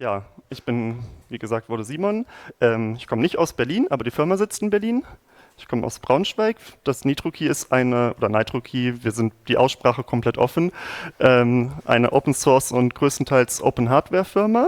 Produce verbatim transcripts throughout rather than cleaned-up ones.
Ja, ich bin, wie gesagt, wurde Simon. Ähm, ich komme nicht aus Berlin, aber die Firma sitzt in Berlin. Ich komme aus Braunschweig. Das NitroKey ist eine, oder NitroKey, wir sind die Aussprache komplett offen, ähm, eine Open Source und größtenteils Open Hardware Firma.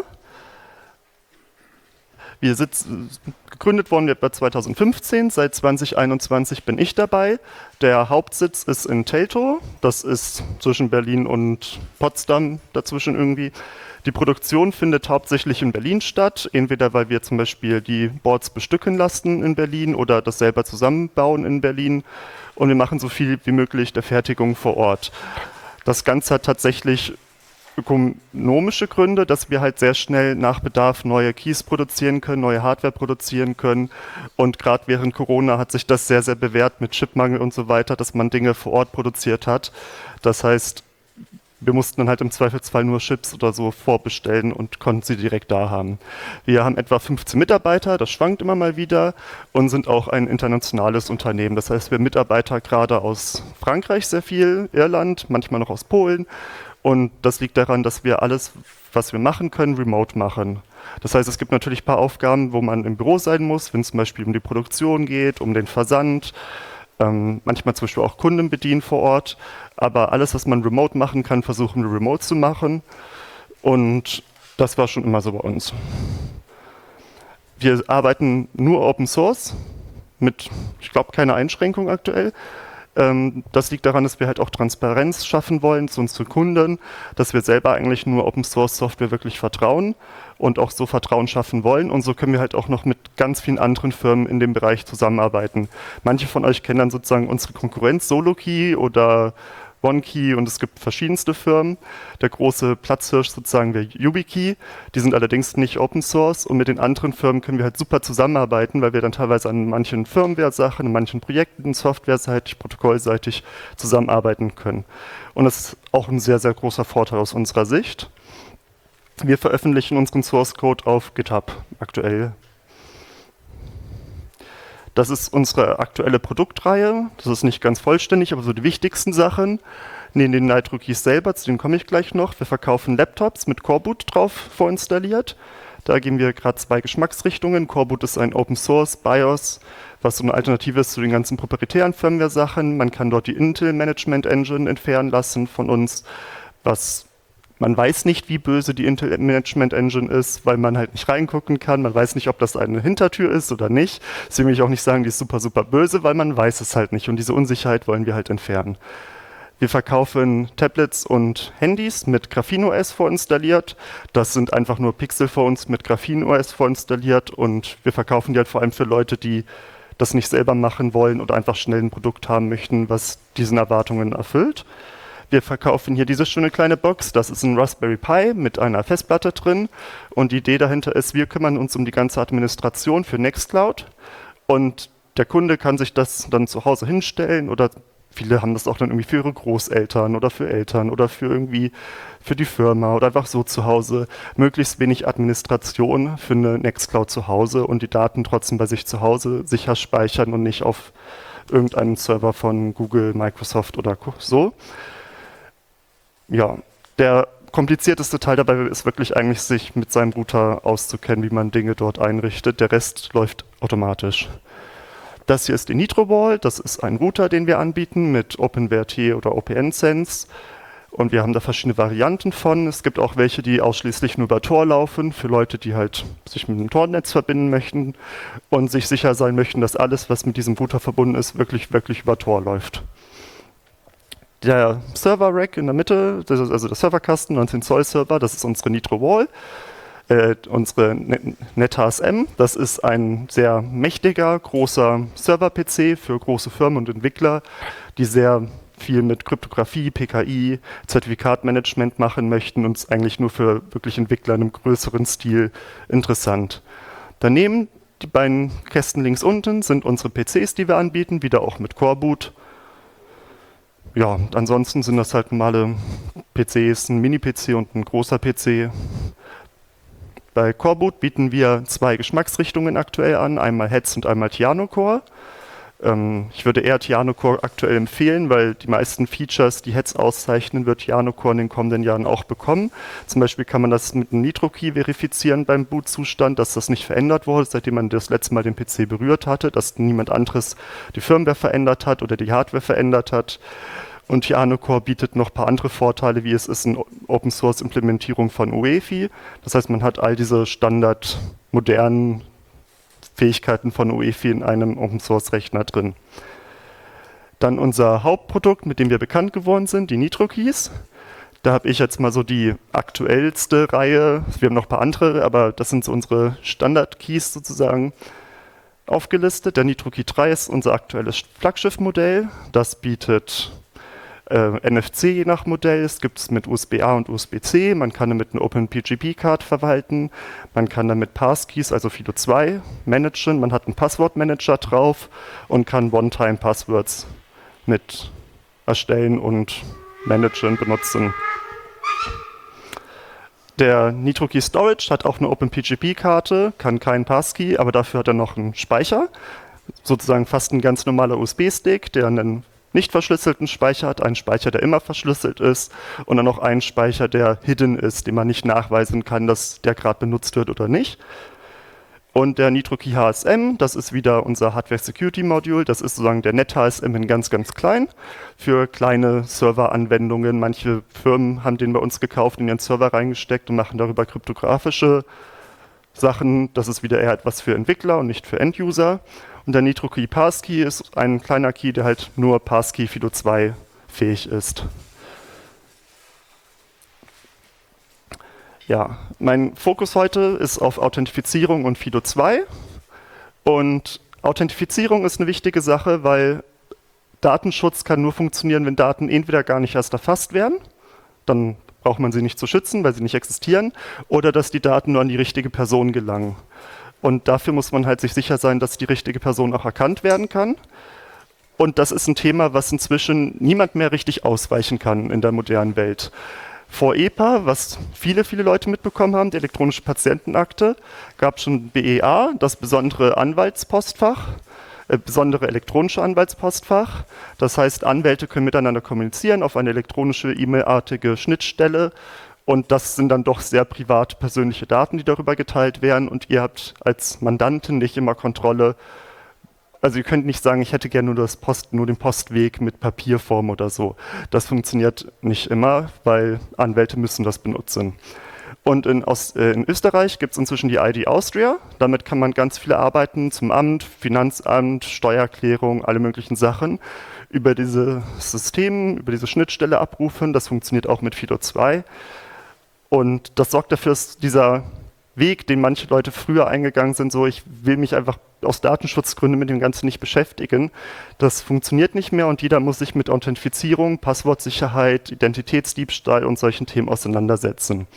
Wir sitzen, gegründet worden etwa zweitausendfünfzehn, seit zwanzig einundzwanzig bin ich dabei. Der Hauptsitz ist in Teltow, das ist zwischen Berlin und Potsdam dazwischen irgendwie. Die Produktion findet hauptsächlich in Berlin statt, entweder weil wir zum Beispiel die Boards bestücken lassen in Berlin oder das selber zusammenbauen in Berlin. Und wir machen so viel wie möglich der Fertigung vor Ort. Das Ganze hat tatsächlich ökonomische Gründe, dass wir halt sehr schnell nach Bedarf neue Keys produzieren können, neue Hardware produzieren können. Und gerade während Corona hat sich das sehr, sehr bewährt mit Chipmangel und so weiter, dass man Dinge vor Ort produziert hat. Das heißt, wir mussten dann halt im Zweifelsfall nur Chips oder so vorbestellen und konnten sie direkt da haben. Wir haben etwa fünfzehn Mitarbeiter, das schwankt immer mal wieder, und sind auch ein internationales Unternehmen. Das heißt, wir haben Mitarbeiter gerade aus Frankreich sehr viel, Irland, manchmal noch aus Polen. Und das liegt daran, dass wir alles, was wir machen können, remote machen. Das heißt, es gibt natürlich ein paar Aufgaben, wo man im Büro sein muss, wenn es zum Beispiel um die Produktion geht, um den Versand, ähm, manchmal zum Beispiel auch Kunden bedienen vor Ort. Aber alles, was man remote machen kann, versuchen wir remote zu machen. Und das war schon immer so bei uns. Wir arbeiten nur Open Source mit, ich glaube, keiner Einschränkung aktuell. Das liegt daran, dass wir halt auch Transparenz schaffen wollen zu unseren Kunden, dass wir selber eigentlich nur Open Source Software wirklich vertrauen und auch so Vertrauen schaffen wollen. Und so können wir halt auch noch mit ganz vielen anderen Firmen in dem Bereich zusammenarbeiten. Manche von euch kennen dann sozusagen unsere Konkurrenz, SoloKey oder OneKey, und es gibt verschiedenste Firmen. Der große Platzhirsch sozusagen wäre YubiKey. Die sind allerdings nicht Open Source, und mit den anderen Firmen können wir halt super zusammenarbeiten, weil wir dann teilweise an manchen Firmware-Sachen, an manchen Projekten, softwareseitig, protokollseitig zusammenarbeiten können. Und das ist auch ein sehr, sehr großer Vorteil aus unserer Sicht. Wir veröffentlichen unseren Source Code auf GitHub aktuell. Das ist unsere aktuelle Produktreihe. Das ist nicht ganz vollständig, aber so die wichtigsten Sachen. Neben den NitroKeys selber, zu denen komme ich gleich noch. Wir verkaufen Laptops mit Coreboot drauf vorinstalliert. Da gehen wir gerade zwei Geschmacksrichtungen. Coreboot ist ein Open Source BIOS, was so eine Alternative ist zu den ganzen proprietären Firmware-Sachen. Man kann dort die Intel Management Engine entfernen lassen von uns, was man weiß nicht, wie böse die Intel Management Engine ist, weil man halt nicht reingucken kann. Man weiß nicht, ob das eine Hintertür ist oder nicht. Deswegen will ich auch nicht sagen, die ist super, super böse, weil man weiß es halt nicht. Und diese Unsicherheit wollen wir halt entfernen. Wir verkaufen Tablets und Handys mit GrapheneOS vorinstalliert. Das sind einfach nur Pixel-Phones mit GrapheneOS vorinstalliert. Und wir verkaufen die halt vor allem für Leute, die das nicht selber machen wollen oder einfach schnell ein Produkt haben möchten, was diesen Erwartungen erfüllt. Wir verkaufen hier diese schöne kleine Box. Das ist ein Raspberry Pi mit einer Festplatte drin. Und die Idee dahinter ist, wir kümmern uns um die ganze Administration für Nextcloud. Und der Kunde kann sich das dann zu Hause hinstellen, oder viele haben das auch dann irgendwie für ihre Großeltern oder für Eltern oder für irgendwie für die Firma oder einfach so zu Hause. Möglichst wenig Administration für eine Nextcloud zu Hause und die Daten trotzdem bei sich zu Hause sicher speichern und nicht auf irgendeinem Server von Google, Microsoft oder so. Ja, der komplizierteste Teil dabei ist wirklich eigentlich, sich mit seinem Router auszukennen, wie man Dinge dort einrichtet. Der Rest läuft automatisch. Das hier ist die NitroWall. Das ist ein Router, den wir anbieten mit OpenWrt oder O P N Sense. Und wir haben da verschiedene Varianten von. Es gibt auch welche, die ausschließlich nur über Tor laufen, für Leute, die halt sich mit dem Tor-Netz verbinden möchten und sich sicher sein möchten, dass alles, was mit diesem Router verbunden ist, wirklich, wirklich über Tor läuft. Der Server-Rack in der Mitte, also der Serverkasten, neunzehn Zoll Server, das ist unsere NitroWall. Äh, unsere NetHSM, das ist ein sehr mächtiger, großer Server-P C für große Firmen und Entwickler, die sehr viel mit Kryptographie, P K I, Zertifikatmanagement machen möchten, und ist eigentlich nur für wirklich Entwickler in einem größeren Stil interessant. Daneben, die beiden Kästen links unten, sind unsere P Cs, die wir anbieten, wieder auch mit Coreboot. Ja, ansonsten sind das halt normale P Cs, ein Mini-P C und ein großer P C. Bei Coreboot bieten wir zwei Geschmacksrichtungen aktuell an, einmal Heads und einmal Tiano Core. Ähm, ich würde eher Tianocore aktuell empfehlen, weil die meisten Features, die Heads auszeichnen, wird Tianocore in den kommenden Jahren auch bekommen. Zum Beispiel kann man das mit einem Nitro-Key verifizieren beim Bootzustand, dass das nicht verändert wurde, seitdem man das letzte Mal den P C berührt hatte, dass niemand anderes die Firmware verändert hat oder die Hardware verändert hat. Und Tianocore bietet noch ein paar andere Vorteile, wie es ist eine Open-Source-Implementierung von U E F I. Das heißt, man hat all diese standard modernen Fähigkeiten von U E F I in einem Open-Source-Rechner drin. Dann unser Hauptprodukt, mit dem wir bekannt geworden sind, die Nitro-Keys. Da habe ich jetzt mal so die aktuellste Reihe, wir haben noch ein paar andere, aber das sind so unsere Standard-Keys sozusagen aufgelistet. Der Nitro-Key drei ist unser aktuelles Flaggschiff-Modell. Das bietet äh, N F C je nach Modell. Es gibt es mit U S B A und U S B C. Man kann damit eine OpenPGP-Card verwalten. Man kann damit Passkeys, also Fido zwei, managen. Man hat einen Passwortmanager drauf und kann One-Time-Passwords mit erstellen und managen, benutzen. Der Nitro-Key Storage hat auch eine OpenPGP-Karte, kann keinen Passkey, aber dafür hat er noch einen Speicher. Sozusagen fast ein ganz normaler U S B-Stick, der einen nicht verschlüsselten Speicher hat, einen Speicher, der immer verschlüsselt ist und dann noch einen Speicher, der hidden ist, den man nicht nachweisen kann, dass der gerade benutzt wird oder nicht. Und der Nitro-Key H S M, das ist wieder unser Hardware Security Module, das ist sozusagen der Net-H S M in ganz, ganz klein für kleine Serveranwendungen. Manche Firmen haben den bei uns gekauft, in ihren Server reingesteckt und machen darüber kryptografische Sachen. Das ist wieder eher etwas für Entwickler und nicht für End-User. Und der Nitro-Key Passkey ist ein kleiner Key, der halt nur Passkey Fido zwei fähig ist. Ja, mein Fokus heute ist auf Authentifizierung und Fido zwei. Und Authentifizierung ist eine wichtige Sache, weil Datenschutz kann nur funktionieren, wenn Daten entweder gar nicht erst erfasst werden, dann braucht man sie nicht zu schützen, weil sie nicht existieren, oder dass die Daten nur an die richtige Person gelangen. Und dafür muss man halt sich sicher sein, dass die richtige Person auch erkannt werden kann. Und das ist ein Thema, was inzwischen niemand mehr richtig ausweichen kann in der modernen Welt. Vor E P A, was viele, viele Leute mitbekommen haben, die elektronische Patientenakte, gab es schon B E A, das besondere Anwaltspostfach, äh, besondere elektronische Anwaltspostfach. Das heißt, Anwälte können miteinander kommunizieren auf eine elektronische E-Mail-artige Schnittstelle. Und das sind dann doch sehr private, persönliche Daten, die darüber geteilt werden. Und ihr habt als Mandantin nicht immer Kontrolle. Also ihr könnt nicht sagen, ich hätte gerne nur, das Post, nur den Postweg mit Papierform oder so. Das funktioniert nicht immer, weil Anwälte müssen das benutzen. Und in, aus, äh, in Österreich gibt es inzwischen die I D Austria. Damit kann man ganz viele Arbeiten zum Amt, Finanzamt, Steuererklärung, alle möglichen Sachen über dieses System, über diese Schnittstelle abrufen. Das funktioniert auch mit Fido zwei. Und das sorgt dafür, dass dieser Weg, den manche Leute früher eingegangen sind, so ich will mich einfach aus Datenschutzgründen mit dem Ganzen nicht beschäftigen, das funktioniert nicht mehr und jeder muss sich mit Authentifizierung, Passwortsicherheit, Identitätsdiebstahl und solchen Themen auseinandersetzen.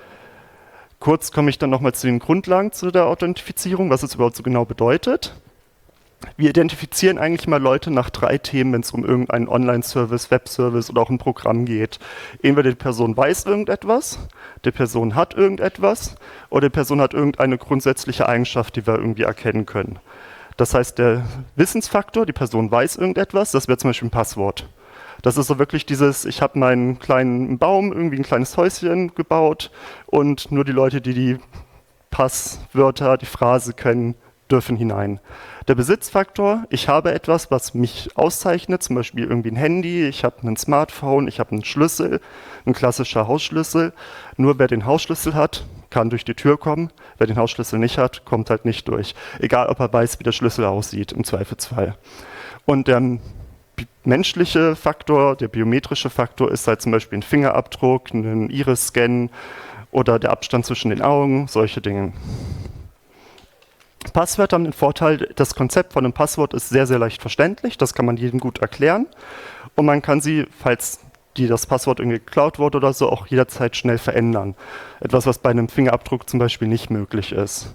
Kurz komme ich dann nochmal zu den Grundlagen zu der Authentifizierung, was es überhaupt so genau bedeutet. Wir identifizieren eigentlich mal Leute nach drei Themen, wenn es um irgendeinen Online-Service, Web-Service oder auch ein Programm geht. Entweder die Person weiß irgendetwas, die Person hat irgendetwas oder die Person hat irgendeine grundsätzliche Eigenschaft, die wir irgendwie erkennen können. Das heißt, der Wissensfaktor, die Person weiß irgendetwas, das wäre zum Beispiel ein Passwort. Das ist so wirklich dieses, ich habe meinen kleinen Baum, irgendwie ein kleines Häuschen gebaut und nur die Leute, die die Passwörter, die Phrase können, dürfen hinein. Der Besitzfaktor, ich habe etwas, was mich auszeichnet, zum Beispiel irgendwie ein Handy, ich habe ein Smartphone, ich habe einen Schlüssel, ein klassischer Hausschlüssel. Nur wer den Hausschlüssel hat, kann durch die Tür kommen. Wer den Hausschlüssel nicht hat, kommt halt nicht durch. Egal, ob er weiß, wie der Schlüssel aussieht, im Zweifelsfall. Und der menschliche Faktor, der biometrische Faktor ist halt zum Beispiel ein Fingerabdruck, ein Iris-Scan oder der Abstand zwischen den Augen, solche Dinge. Passwörter haben den Vorteil, das Konzept von einem Passwort ist sehr, sehr leicht verständlich, das kann man jedem gut erklären und man kann sie, falls die das Passwort irgendwie geklaut wurde oder so, auch jederzeit schnell verändern. Etwas, was bei einem Fingerabdruck zum Beispiel nicht möglich ist.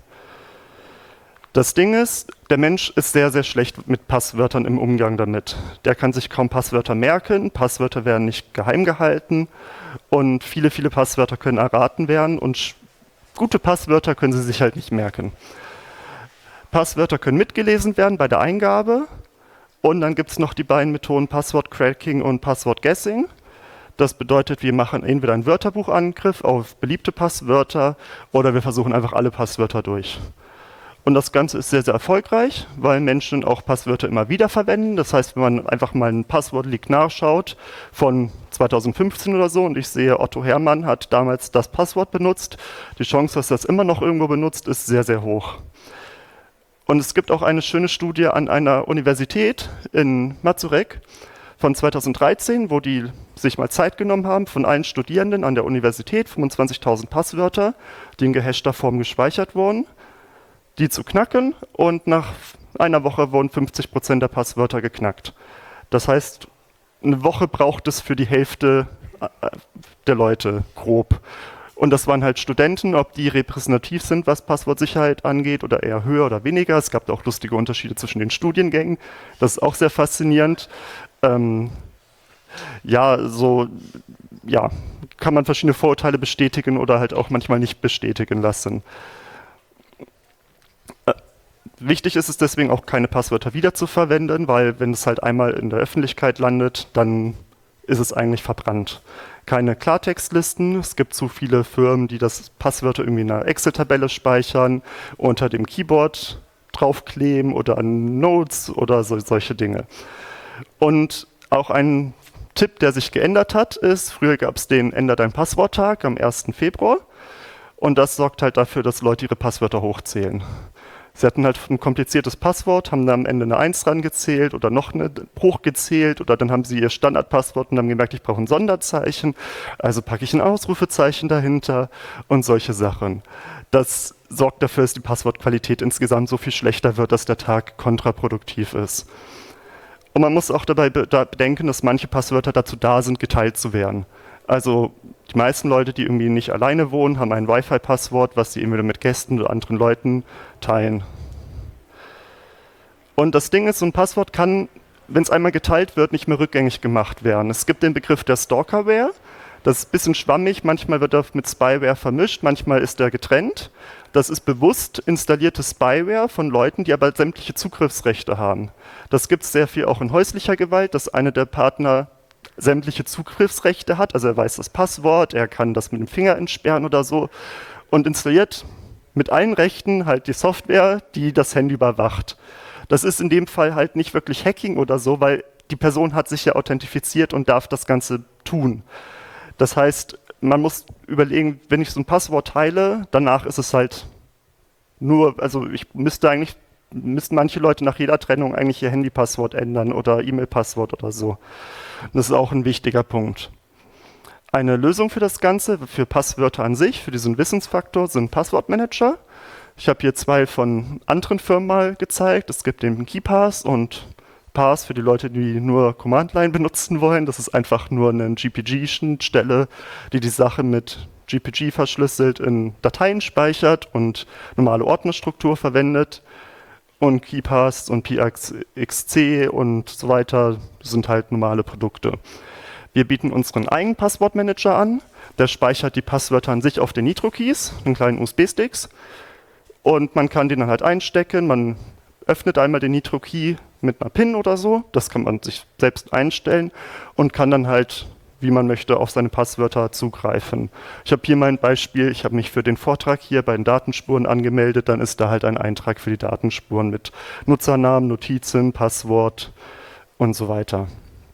Das Ding ist, der Mensch ist sehr, sehr schlecht mit Passwörtern im Umgang damit. Der kann sich kaum Passwörter merken, Passwörter werden nicht geheim gehalten und viele, viele Passwörter können erraten werden und gute Passwörter können sie sich halt nicht merken. Passwörter können mitgelesen werden bei der Eingabe Und dann gibt es noch die beiden Methoden Passwort-Cracking und Passwort-Guessing. Das bedeutet, wir machen entweder einen Wörterbuchangriff auf beliebte Passwörter oder wir versuchen einfach alle Passwörter durch. Und das Ganze ist sehr, sehr erfolgreich, weil Menschen auch Passwörter immer wieder verwenden. Das heißt, wenn man einfach mal einen Passwort-Leak nachschaut von zweitausendfünfzehn oder so und ich sehe, Otto Hermann hat damals das Passwort benutzt, die Chance, dass er das immer noch irgendwo benutzt, ist sehr, sehr hoch. Und es gibt auch eine schöne Studie an einer Universität in Mazurek von zweitausenddreizehn, wo die sich mal Zeit genommen haben, von allen Studierenden an der Universität, fünfundzwanzigtausend Passwörter, die in gehashter Form gespeichert wurden, die zu knacken, und nach einer Woche wurden fünfzig Prozent der Passwörter geknackt. Das heißt, eine Woche braucht es für die Hälfte der Leute, grob. Und das waren halt Studenten, ob die repräsentativ sind, was Passwortsicherheit angeht, oder eher höher oder weniger. Es gab auch lustige Unterschiede zwischen den Studiengängen. Das ist auch sehr faszinierend. Ähm, ja, so, ja, kann man verschiedene Vorurteile bestätigen oder halt auch manchmal nicht bestätigen lassen. Äh, wichtig ist es deswegen auch, keine Passwörter wiederzuverwenden, weil wenn es halt einmal in der Öffentlichkeit landet, dann ist es eigentlich verbrannt. Keine Klartextlisten, es gibt zu viele Firmen, die das Passwörter irgendwie in einer Excel-Tabelle speichern, unter dem Keyboard draufkleben oder an Notes oder so, solche Dinge. Und auch ein Tipp, der sich geändert hat, ist, früher gab es den Änder dein Passwort-Tag am ersten Februar und das sorgt halt dafür, dass Leute ihre Passwörter hochzählen. Sie hatten halt ein kompliziertes Passwort, haben dann am Ende eine eins dran gezählt oder noch eine hochgezählt oder dann haben sie ihr Standardpasswort und haben gemerkt, ich brauche ein Sonderzeichen, also packe ich ein Ausrufezeichen dahinter und solche Sachen. Das sorgt dafür, dass die Passwortqualität insgesamt so viel schlechter wird, dass der Tag kontraproduktiv ist. Und man muss auch dabei bedenken, dass manche Passwörter dazu da sind, geteilt zu werden. Also die meisten Leute, die irgendwie nicht alleine wohnen, haben ein Wi-Fi-Passwort, was sie entweder mit Gästen oder anderen Leuten teilen. Und das Ding ist, so ein Passwort kann, wenn es einmal geteilt wird, nicht mehr rückgängig gemacht werden. Es gibt den Begriff der Stalkerware. Das ist ein bisschen schwammig, manchmal wird er mit Spyware vermischt, manchmal ist er getrennt. Das ist bewusst installierte Spyware von Leuten, die aber sämtliche Zugriffsrechte haben. Das gibt es sehr viel auch in häuslicher Gewalt, dass einer der Partner sämtliche Zugriffsrechte hat, also er weiß das Passwort, er kann das mit dem Finger entsperren oder so und installiert mit allen Rechten halt die Software, die das Handy überwacht. Das ist in dem Fall halt nicht wirklich Hacking oder so, weil die Person hat sich ja authentifiziert und darf das Ganze tun. Das heißt, man muss überlegen, wenn ich so ein Passwort teile, danach ist es halt nur, also ich müsste eigentlich, müssten manche Leute nach jeder Trennung eigentlich ihr Handypasswort ändern oder E-Mail-Passwort oder so. Das ist auch ein wichtiger Punkt. Eine Lösung für das Ganze, für Passwörter an sich, für diesen Wissensfaktor, sind Passwortmanager. Ich habe hier zwei von anderen Firmen mal gezeigt. Es gibt den KeyPass und Pass für die Leute, die nur Command-Line benutzen wollen. Das ist einfach nur eine G P G-Schnittstelle, die die Sache mit G P G verschlüsselt in Dateien speichert und normale Ordnerstruktur verwendet. Und KeyPass und P X C und so weiter sind halt normale Produkte. Wir bieten unseren eigenen Passwortmanager an. Der speichert die Passwörter an sich auf den Nitro-Keys, den kleinen U S B-Sticks. Und man kann den dann halt einstecken. Man öffnet einmal den Nitro-Key mit einer PIN oder so. Das kann man sich selbst einstellen und kann dann halt, wie man möchte, auf seine Passwörter zugreifen. Ich habe hier mein Beispiel, ich habe mich für den Vortrag hier bei den Datenspuren angemeldet, dann ist da halt ein Eintrag für die Datenspuren mit Nutzernamen, Notizen, Passwort und so weiter.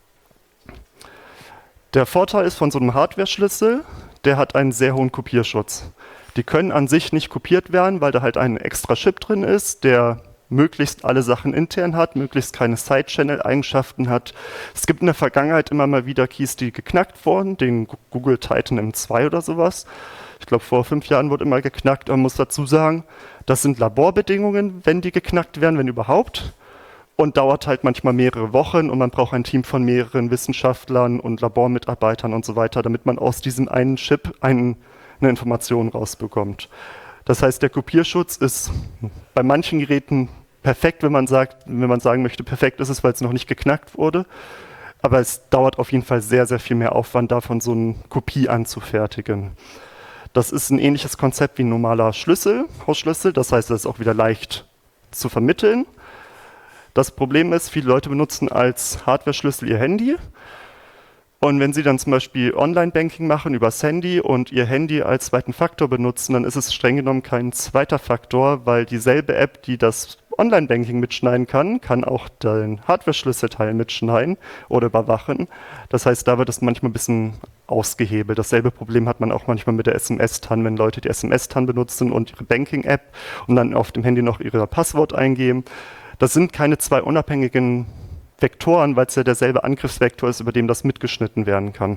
Der Vorteil ist von so einem Hardware-Schlüssel, der hat einen sehr hohen Kopierschutz. Die können an sich nicht kopiert werden, weil da halt ein extra Chip drin ist, der möglichst alle Sachen intern hat, möglichst keine Side-Channel-Eigenschaften hat. Es gibt in der Vergangenheit immer mal wieder Keys, die geknackt wurden, den Google Titan M zwei oder sowas. Ich glaube, vor fünf Jahren wurde immer geknackt. Man muss dazu sagen, das sind Laborbedingungen, wenn die geknackt werden, wenn überhaupt. Und dauert halt manchmal mehrere Wochen und man braucht ein Team von mehreren Wissenschaftlern und Labormitarbeitern und so weiter, damit man aus diesem einen Chip einen, eine Information rausbekommt. Das heißt, der Kopierschutz ist bei manchen Geräten perfekt, wenn man sagt, wenn man sagen möchte, perfekt ist es, weil es noch nicht geknackt wurde. Aber es dauert auf jeden Fall sehr, sehr viel mehr Aufwand, davon so eine Kopie anzufertigen. Das ist ein ähnliches Konzept wie ein normaler Schlüssel, Hausschlüssel. Das heißt, es ist auch wieder leicht zu vermitteln. Das Problem ist, viele Leute benutzen als Hardware-Schlüssel ihr Handy. Und wenn sie dann zum Beispiel Online-Banking machen übers Handy und ihr Handy als zweiten Faktor benutzen, dann ist es streng genommen kein zweiter Faktor, weil dieselbe App, die das Online-Banking mitschneiden kann, kann auch den Hardware-Schlüsselteil mitschneiden oder überwachen. Das heißt, da wird es manchmal ein bisschen ausgehebelt. Dasselbe Problem hat man auch manchmal mit der S M S-T A N, wenn Leute die S M S-T A N benutzen und ihre Banking-App und dann auf dem Handy noch ihre Passwort eingeben. Das sind keine zwei unabhängigen Vektoren, weil es ja derselbe Angriffsvektor ist, über dem das mitgeschnitten werden kann.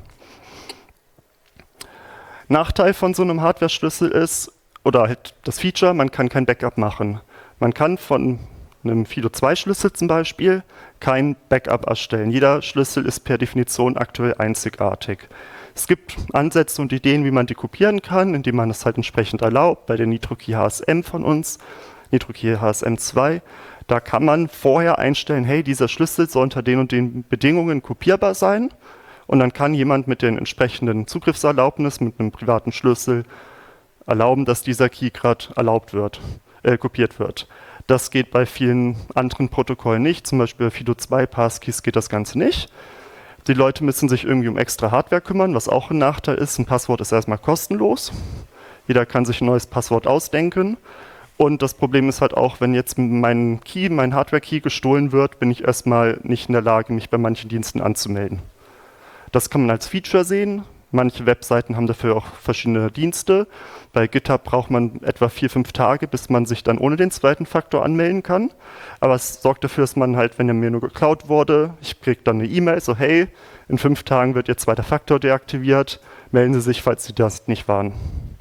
Nachteil von so einem Hardware-Schlüssel ist, oder halt das Feature, man kann kein Backup machen. Man kann von einem FIDO zwei Schlüssel zum Beispiel kein Backup erstellen. Jeder Schlüssel ist per Definition aktuell einzigartig. Es gibt Ansätze und Ideen, wie man die kopieren kann, indem man das halt entsprechend erlaubt, bei der NitroKey H S M von uns, NitroKey H S M zwei. Da kann man vorher einstellen, hey, dieser Schlüssel soll unter den und den Bedingungen kopierbar sein. Und dann kann jemand mit den entsprechenden Zugriffserlaubnissen, mit einem privaten Schlüssel, erlauben, dass dieser Key gerade erlaubt wird, äh, kopiert wird. Das geht bei vielen anderen Protokollen nicht. Zum Beispiel bei FIDO zwei Passkeys geht das Ganze nicht. Die Leute müssen sich irgendwie um extra Hardware kümmern, was auch ein Nachteil ist. Ein Passwort ist erstmal kostenlos. Jeder kann sich ein neues Passwort ausdenken. Und das Problem ist halt auch, wenn jetzt mein Key, mein Hardware-Key gestohlen wird, bin ich erstmal nicht in der Lage, mich bei manchen Diensten anzumelden. Das kann man als Feature sehen. Manche Webseiten haben dafür auch verschiedene Dienste. Bei GitHub braucht man etwa vier, fünf Tage, bis man sich dann ohne den zweiten Faktor anmelden kann. Aber es sorgt dafür, dass man halt, wenn er mir nur geklaut wurde, ich kriege dann eine E-Mail, so hey, in fünf Tagen wird Ihr zweiter Faktor deaktiviert, melden Sie sich, falls Sie das nicht waren.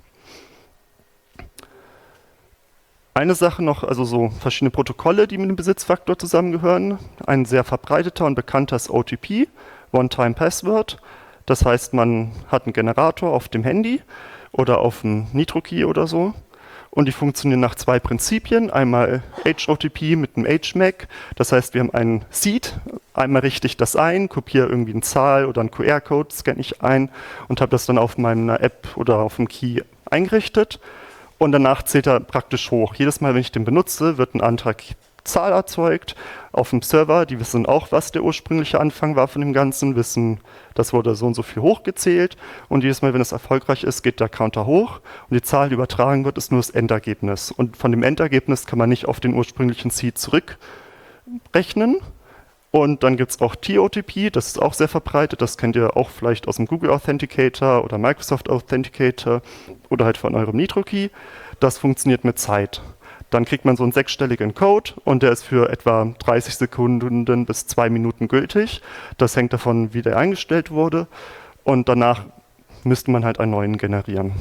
Eine Sache noch, also so verschiedene Protokolle, die mit dem Besitzfaktor zusammengehören. Ein sehr verbreiteter und bekannter ist O T P, One-Time-Password. Das heißt, man hat einen Generator auf dem Handy oder auf dem NitroKey oder so. Und die funktionieren nach zwei Prinzipien. Einmal H O T P mit einem H M A C. Das heißt, wir haben einen Seed. Einmal richte ich das ein, kopiere irgendwie eine Zahl oder einen Q R-Code, scanne ich ein und habe das dann auf meiner App oder auf dem Key eingerichtet. Und danach zählt er praktisch hoch. Jedes Mal, wenn ich den benutze, wird ein anderer Zahl erzeugt. Auf dem Server, die wissen auch, was der ursprüngliche Anfang war von dem Ganzen, wissen, das wurde so und so viel hochgezählt. Und jedes Mal, wenn es erfolgreich ist, geht der Counter hoch. Und die Zahl, die übertragen wird, ist nur das Endergebnis. Und von dem Endergebnis kann man nicht auf den ursprünglichen Seed zurückrechnen. Und dann gibt es auch T O T P, das ist auch sehr verbreitet. Das kennt ihr auch vielleicht aus dem Google Authenticator oder Microsoft Authenticator oder halt von eurem NitroKey. Das funktioniert mit Zeit. Dann kriegt man so einen sechsstelligen Code und der ist für etwa dreißig Sekunden bis zwei Minuten gültig. Das hängt davon, wie der eingestellt wurde. Und danach müsste man halt einen neuen generieren.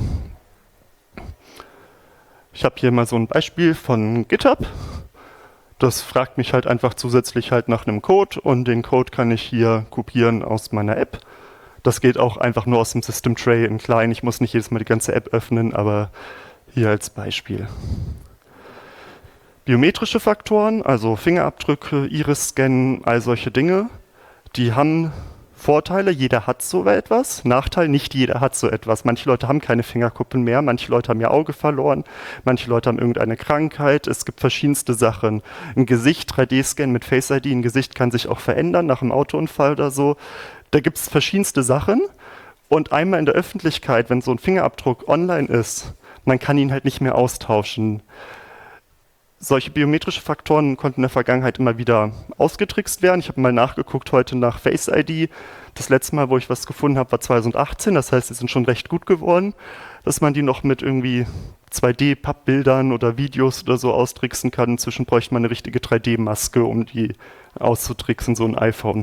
Ich habe hier mal so ein Beispiel von GitHub. Das fragt mich halt einfach zusätzlich halt nach einem Code und den Code kann ich hier kopieren aus meiner App. Das geht auch einfach nur aus dem System Tray in klein. Ich muss nicht jedes Mal die ganze App öffnen, aber hier als Beispiel. Biometrische Faktoren, also Fingerabdrücke, Iris-Scannen, all solche Dinge, die haben Vorteile, jeder hat so etwas. Nachteil, nicht jeder hat so etwas. Manche Leute haben keine Fingerkuppen mehr, manche Leute haben ihr Auge verloren, manche Leute haben irgendeine Krankheit. Es gibt verschiedenste Sachen. Ein Gesicht, drei D-Scan mit Face I D, ein Gesicht kann sich auch verändern nach einem Autounfall oder so. Da gibt es verschiedenste Sachen. Und einmal in der Öffentlichkeit, wenn so ein Fingerabdruck online ist, man kann ihn halt nicht mehr austauschen. Solche biometrische Faktoren konnten in der Vergangenheit immer wieder ausgetrickst werden. Ich habe mal nachgeguckt heute nach Face I D. Das letzte Mal, wo ich was gefunden habe, war zwanzig achtzehn. Das heißt, sie sind schon recht gut geworden, dass man die noch mit irgendwie zwei D-Pappbildern oder Videos oder so austricksen kann. Inzwischen bräuchte man eine richtige drei D-Maske, um die auszutricksen, so ein iPhone.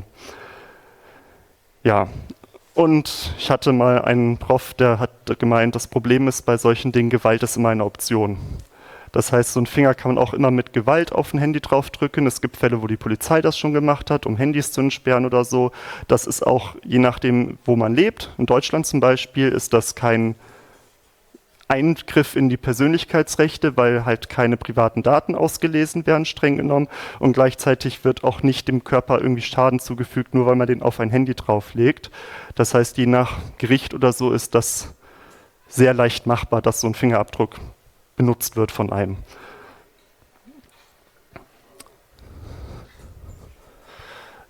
Ja, und ich hatte mal einen Prof, der hat gemeint, das Problem ist bei solchen Dingen, Gewalt ist immer eine Option. Das heißt, so ein Finger kann man auch immer mit Gewalt auf ein Handy draufdrücken. Es gibt Fälle, wo die Polizei das schon gemacht hat, um Handys zu entsperren oder so. Das ist auch, je nachdem, wo man lebt. In Deutschland zum Beispiel ist das kein Eingriff in die Persönlichkeitsrechte, weil halt keine privaten Daten ausgelesen werden, streng genommen. Und gleichzeitig wird auch nicht dem Körper irgendwie Schaden zugefügt, nur weil man den auf ein Handy drauflegt. Das heißt, je nach Gericht oder so ist das sehr leicht machbar, dass so ein Fingerabdruck benutzt wird von einem.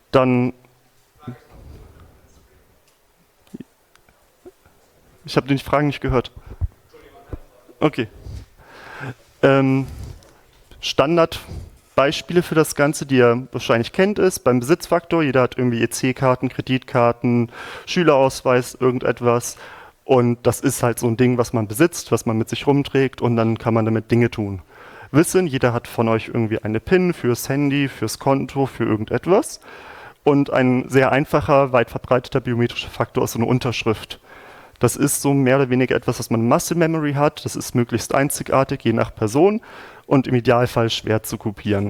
Dann, ich habe die Fragen nicht gehört. Okay. Ähm, Standardbeispiele für das Ganze, die ihr wahrscheinlich kennt, ist beim Besitzfaktor. Jeder hat irgendwie E C-Karten, Kreditkarten, Schülerausweis, irgendetwas. Und das ist halt so ein Ding, was man besitzt, was man mit sich rumträgt und dann kann man damit Dinge tun. Wissen, jeder hat von euch irgendwie eine PIN fürs Handy, fürs Konto, für irgendetwas. Und ein sehr einfacher, weit verbreiteter biometrischer Faktor ist so eine Unterschrift. Das ist so mehr oder weniger etwas, was man in Muscle Memory hat. Das ist möglichst einzigartig, je nach Person und im Idealfall schwer zu kopieren.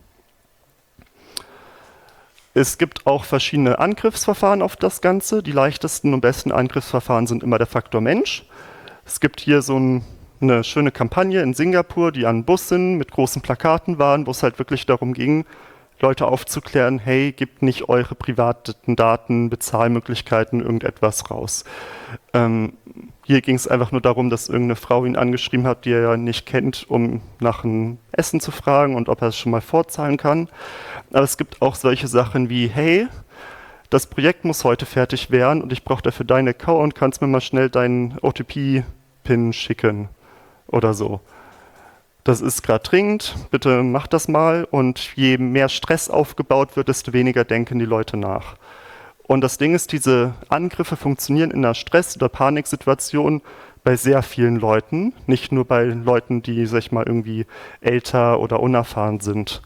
Es gibt auch verschiedene Angriffsverfahren auf das Ganze. Die leichtesten und besten Angriffsverfahren sind immer der Faktor Mensch. Es gibt hier so ein, eine schöne Kampagne in Singapur, die an Bussen mit großen Plakaten waren, wo es halt wirklich darum ging, Leute aufzuklären, hey, gebt nicht eure privaten Daten, Bezahlmöglichkeiten, irgendetwas raus. Ähm, hier ging es einfach nur darum, dass irgendeine Frau ihn angeschrieben hat, die er ja nicht kennt, um nach einem Essen zu fragen und ob er es schon mal vorzahlen kann. Aber es gibt auch solche Sachen wie, hey, das Projekt muss heute fertig werden und ich brauche dafür deinen Account, kannst mir mal schnell deinen O T P-Pin schicken oder so. Das ist gerade dringend, bitte mach das mal. Und je mehr Stress aufgebaut wird, desto weniger denken die Leute nach. Und das Ding ist, diese Angriffe funktionieren in einer Stress- oder Paniksituation bei sehr vielen Leuten, nicht nur bei Leuten, die, sag ich mal, irgendwie älter oder unerfahren sind.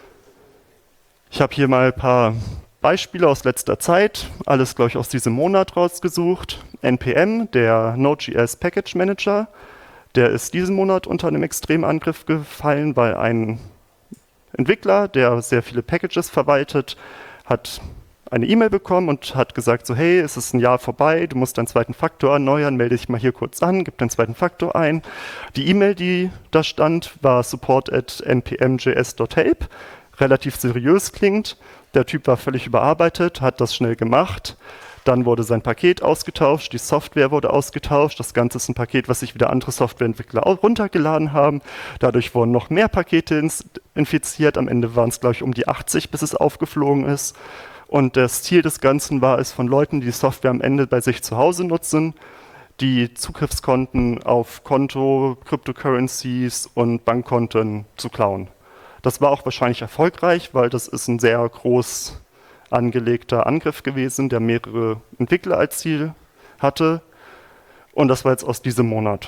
Ich habe hier mal ein paar Beispiele aus letzter Zeit, alles, glaube ich, aus diesem Monat rausgesucht. N P M, der Node.js Package Manager, der ist diesen Monat unter einem extremen Angriff gefallen, weil ein Entwickler, der sehr viele Packages verwaltet, hat eine E-Mail bekommen und hat gesagt so, hey, es ist ein Jahr vorbei, du musst deinen zweiten Faktor erneuern, melde dich mal hier kurz an, gib deinen zweiten Faktor ein. Die E-Mail, die da stand, war support at n p m j s dot help, relativ seriös klingt. Der Typ war völlig überarbeitet, hat das schnell gemacht. Dann wurde sein Paket ausgetauscht, die Software wurde ausgetauscht. Das Ganze ist ein Paket, was sich wieder andere Softwareentwickler auch runtergeladen haben. Dadurch wurden noch mehr Pakete infiziert. Am Ende waren es, glaube ich, um die achtzig, bis es aufgeflogen ist. Und das Ziel des Ganzen war es, von Leuten, die die Software am Ende bei sich zu Hause nutzen, die Zugriffskonten auf Konto, Cryptocurrencies und Bankkonten zu klauen. Das war auch wahrscheinlich erfolgreich, weil das ist ein sehr groß angelegter Angriff gewesen, der mehrere Entwickler als Ziel hatte. Und das war jetzt aus diesem Monat.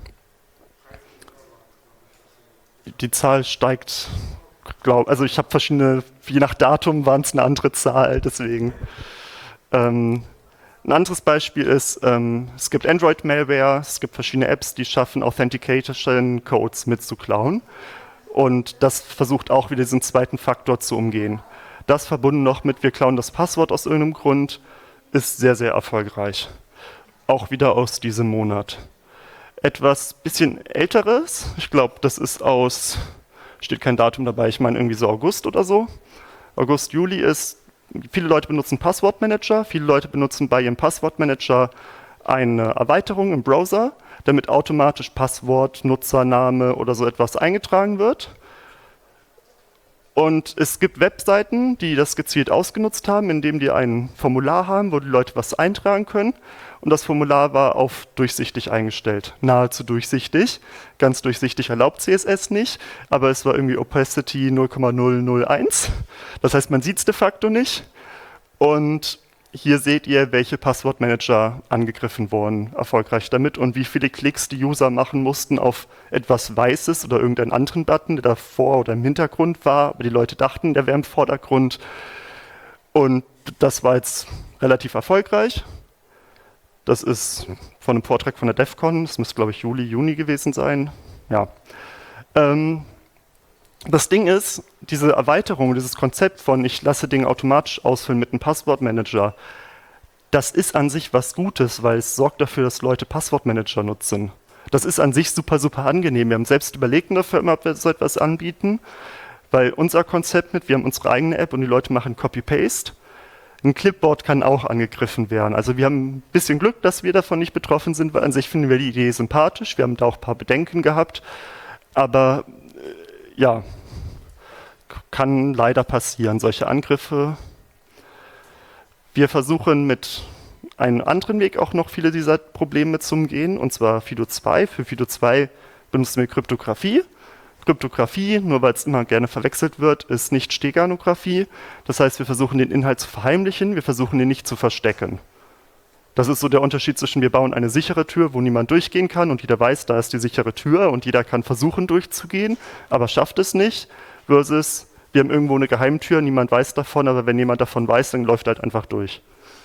Die Zahl steigt, glaub, also ich habe verschiedene, je nach Datum waren es eine andere Zahl, deswegen. Ähm, ein anderes Beispiel ist, ähm, es gibt Android-Malware, es gibt verschiedene Apps, die schaffen, Authentication-Codes mitzuklauen. Und das versucht auch wieder diesen zweiten Faktor zu umgehen. Das verbunden noch mit, wir klauen das Passwort aus irgendeinem Grund, ist sehr, sehr erfolgreich. Auch wieder aus diesem Monat. Etwas bisschen älteres, ich glaube, das ist aus, steht kein Datum dabei, ich meine irgendwie so August oder so. August, Juli ist, viele Leute benutzen Passwortmanager, viele Leute benutzen bei ihrem Passwortmanager eine Erweiterung im Browser, damit automatisch Passwort, Nutzername oder so etwas eingetragen wird. Und es gibt Webseiten, die das gezielt ausgenutzt haben, indem die ein Formular haben, wo die Leute was eintragen können. Und das Formular war auf durchsichtig eingestellt, nahezu durchsichtig. Ganz durchsichtig erlaubt C S S nicht, aber es war irgendwie Opacity null Komma null null eins. Das heißt, man sieht es de facto nicht. Und hier seht ihr, welche Passwortmanager angegriffen wurden, erfolgreich damit und wie viele Klicks die User machen mussten auf etwas Weißes oder irgendeinen anderen Button, der davor oder im Hintergrund war, aber die Leute dachten, der wäre im Vordergrund. Und das war jetzt relativ erfolgreich. Das ist von einem Vortrag von der DEFCON, das müsste, glaube ich, Juli, Juni gewesen sein. Ja. Ähm, Das Ding ist, diese Erweiterung, dieses Konzept von ich lasse Dinge automatisch ausfüllen mit einem Passwortmanager, das ist an sich was Gutes, weil es sorgt dafür, dass Leute Passwortmanager nutzen. Das ist an sich super, super angenehm. Wir haben selbst überlegt in der Firma, ob wir so etwas anbieten, weil unser Konzept mit, wir haben unsere eigene App und die Leute machen Copy-Paste. Ein Clipboard kann auch angegriffen werden. Also wir haben ein bisschen Glück, dass wir davon nicht betroffen sind, weil an sich finden wir die Idee sympathisch. Wir haben da auch ein paar Bedenken gehabt, aber ja, kann leider passieren. Solche Angriffe Wir versuchen mit einem anderen Weg auch noch viele dieser Probleme zu umgehen, und zwar Fido zwei. Für Fido zwei benutzen wir Kryptographie. Kryptographie, nur weil es immer gerne verwechselt wird, ist nicht Steganographie. Das heißt, wir versuchen den Inhalt zu verheimlichen, wir versuchen ihn nicht zu verstecken. Das ist so der Unterschied zwischen, wir bauen eine sichere Tür, wo niemand durchgehen kann und jeder weiß, da ist die sichere Tür und jeder kann versuchen durchzugehen, aber schafft es nicht, versus wir haben irgendwo eine Geheimtür, niemand weiß davon, aber wenn jemand davon weiß, dann läuft er halt einfach durch.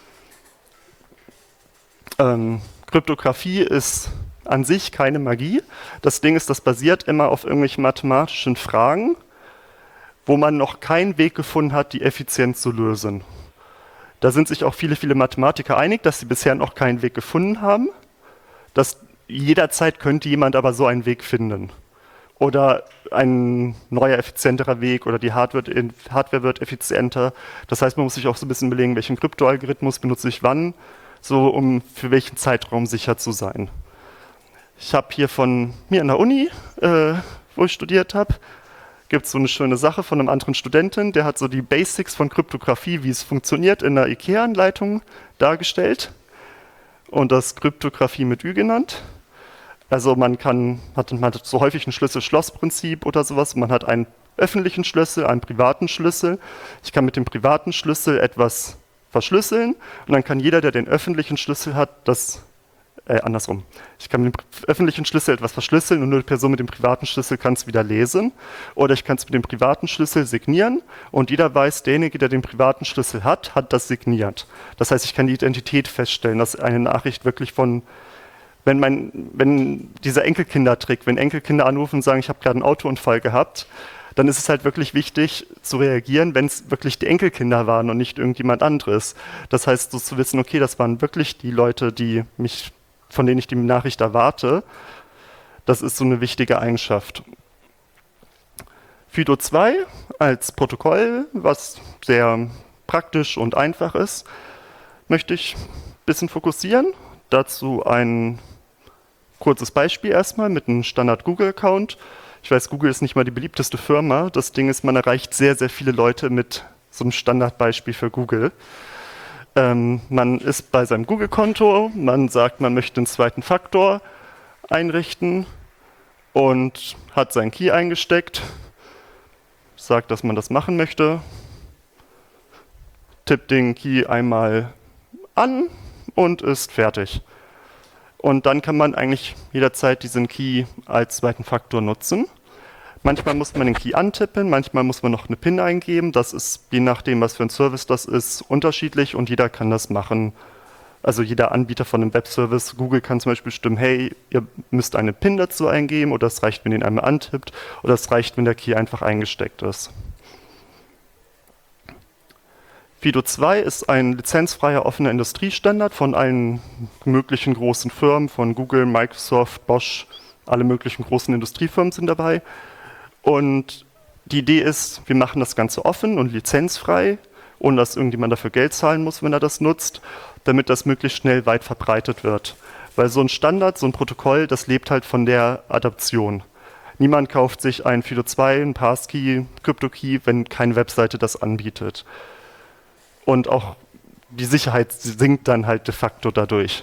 Ähm, Kryptographie ist an sich keine Magie. Das Ding ist, das basiert immer auf irgendwelchen mathematischen Fragen, wo man noch keinen Weg gefunden hat, die effizient zu lösen. Da sind sich auch viele, viele Mathematiker einig, dass sie bisher noch keinen Weg gefunden haben. Dass jederzeit könnte jemand aber so einen Weg finden. Oder ein neuer, effizienterer Weg oder die Hardware, Hardware wird effizienter. Das heißt, man muss sich auch so ein bisschen überlegen, welchen Kryptoalgorithmus benutze ich wann, so um für welchen Zeitraum sicher zu sein. Ich habe hier von mir an der Uni, äh, wo ich studiert habe, gibt es so eine schöne Sache von einem anderen Studenten, der hat so die Basics von Kryptographie, wie es funktioniert, in der IKEA-Anleitung dargestellt und das Kryptographie mit Ü genannt. Also man kann, hat, man hat so häufig ein Schlüssel-Schloss-Prinzip oder sowas, man hat einen öffentlichen Schlüssel, einen privaten Schlüssel. Ich kann mit dem privaten Schlüssel etwas verschlüsseln und dann kann jeder, der den öffentlichen Schlüssel hat, das Äh, andersrum. Ich kann mit dem öffentlichen Schlüssel etwas verschlüsseln und nur die Person mit dem privaten Schlüssel kann es wieder lesen. Oder ich kann es mit dem privaten Schlüssel signieren und jeder weiß, derjenige, der den privaten Schlüssel hat, hat das signiert. Das heißt, ich kann die Identität feststellen, dass eine Nachricht wirklich von, wenn, mein, wenn dieser Enkelkindertrick, wenn Enkelkinder anrufen und sagen, ich habe gerade einen Autounfall gehabt, dann ist es halt wirklich wichtig zu reagieren, wenn es wirklich die Enkelkinder waren und nicht irgendjemand anderes. Das heißt, so zu wissen, okay, das waren wirklich die Leute, die mich von denen ich die Nachricht erwarte, das ist so eine wichtige Eigenschaft. Fido zwei als Protokoll, was sehr praktisch und einfach ist, möchte ich ein bisschen fokussieren. Dazu ein kurzes Beispiel erstmal mit einem Standard-Google-Account. Ich weiß, Google ist nicht mal die beliebteste Firma. Das Ding ist, man erreicht sehr, sehr viele Leute mit so einem Standardbeispiel für Google. Ähm, man ist bei seinem Google-Konto, man sagt, man möchte einen zweiten Faktor einrichten und hat seinen Key eingesteckt, sagt, dass man das machen möchte, tippt den Key einmal an und ist fertig. Und dann kann man eigentlich jederzeit diesen Key als zweiten Faktor nutzen. Manchmal muss man den Key antippen, manchmal muss man noch eine PIN eingeben. Das ist, je nachdem, was für ein Service das ist, unterschiedlich und jeder kann das machen. Also jeder Anbieter von einem Webservice, Google kann zum Beispiel bestimmen, hey, ihr müsst eine PIN dazu eingeben oder es reicht, wenn ihr ihn einmal antippt oder es reicht, wenn der Key einfach eingesteckt ist. Fido zwei ist ein lizenzfreier offener Industriestandard von allen möglichen großen Firmen, von Google, Microsoft, Bosch, alle möglichen großen Industriefirmen sind dabei. Und die Idee ist, wir machen das Ganze offen und lizenzfrei, ohne dass irgendjemand dafür Geld zahlen muss, wenn er das nutzt, damit das möglichst schnell weit verbreitet wird. Weil so ein Standard, so ein Protokoll, das lebt halt von der Adaption. Niemand kauft sich ein Fido zwei, ein Passkey, CryptoKey, wenn keine Webseite das anbietet. Und auch die Sicherheit sinkt dann halt de facto dadurch.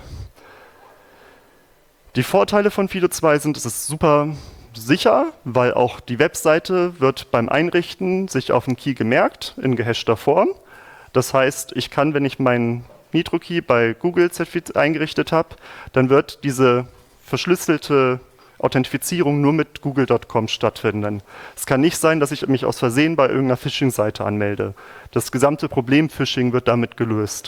Die Vorteile von Fido zwei sind, es ist super sicher, weil auch die Webseite wird beim Einrichten sich auf den Key gemerkt, in gehashter Form. Das heißt, ich kann, wenn ich meinen NitroKey bei Google eingerichtet habe, dann wird diese verschlüsselte Authentifizierung nur mit google Punkt com stattfinden. Es kann nicht sein, dass ich mich aus Versehen bei irgendeiner Phishing-Seite anmelde. Das gesamte Problem Phishing wird damit gelöst.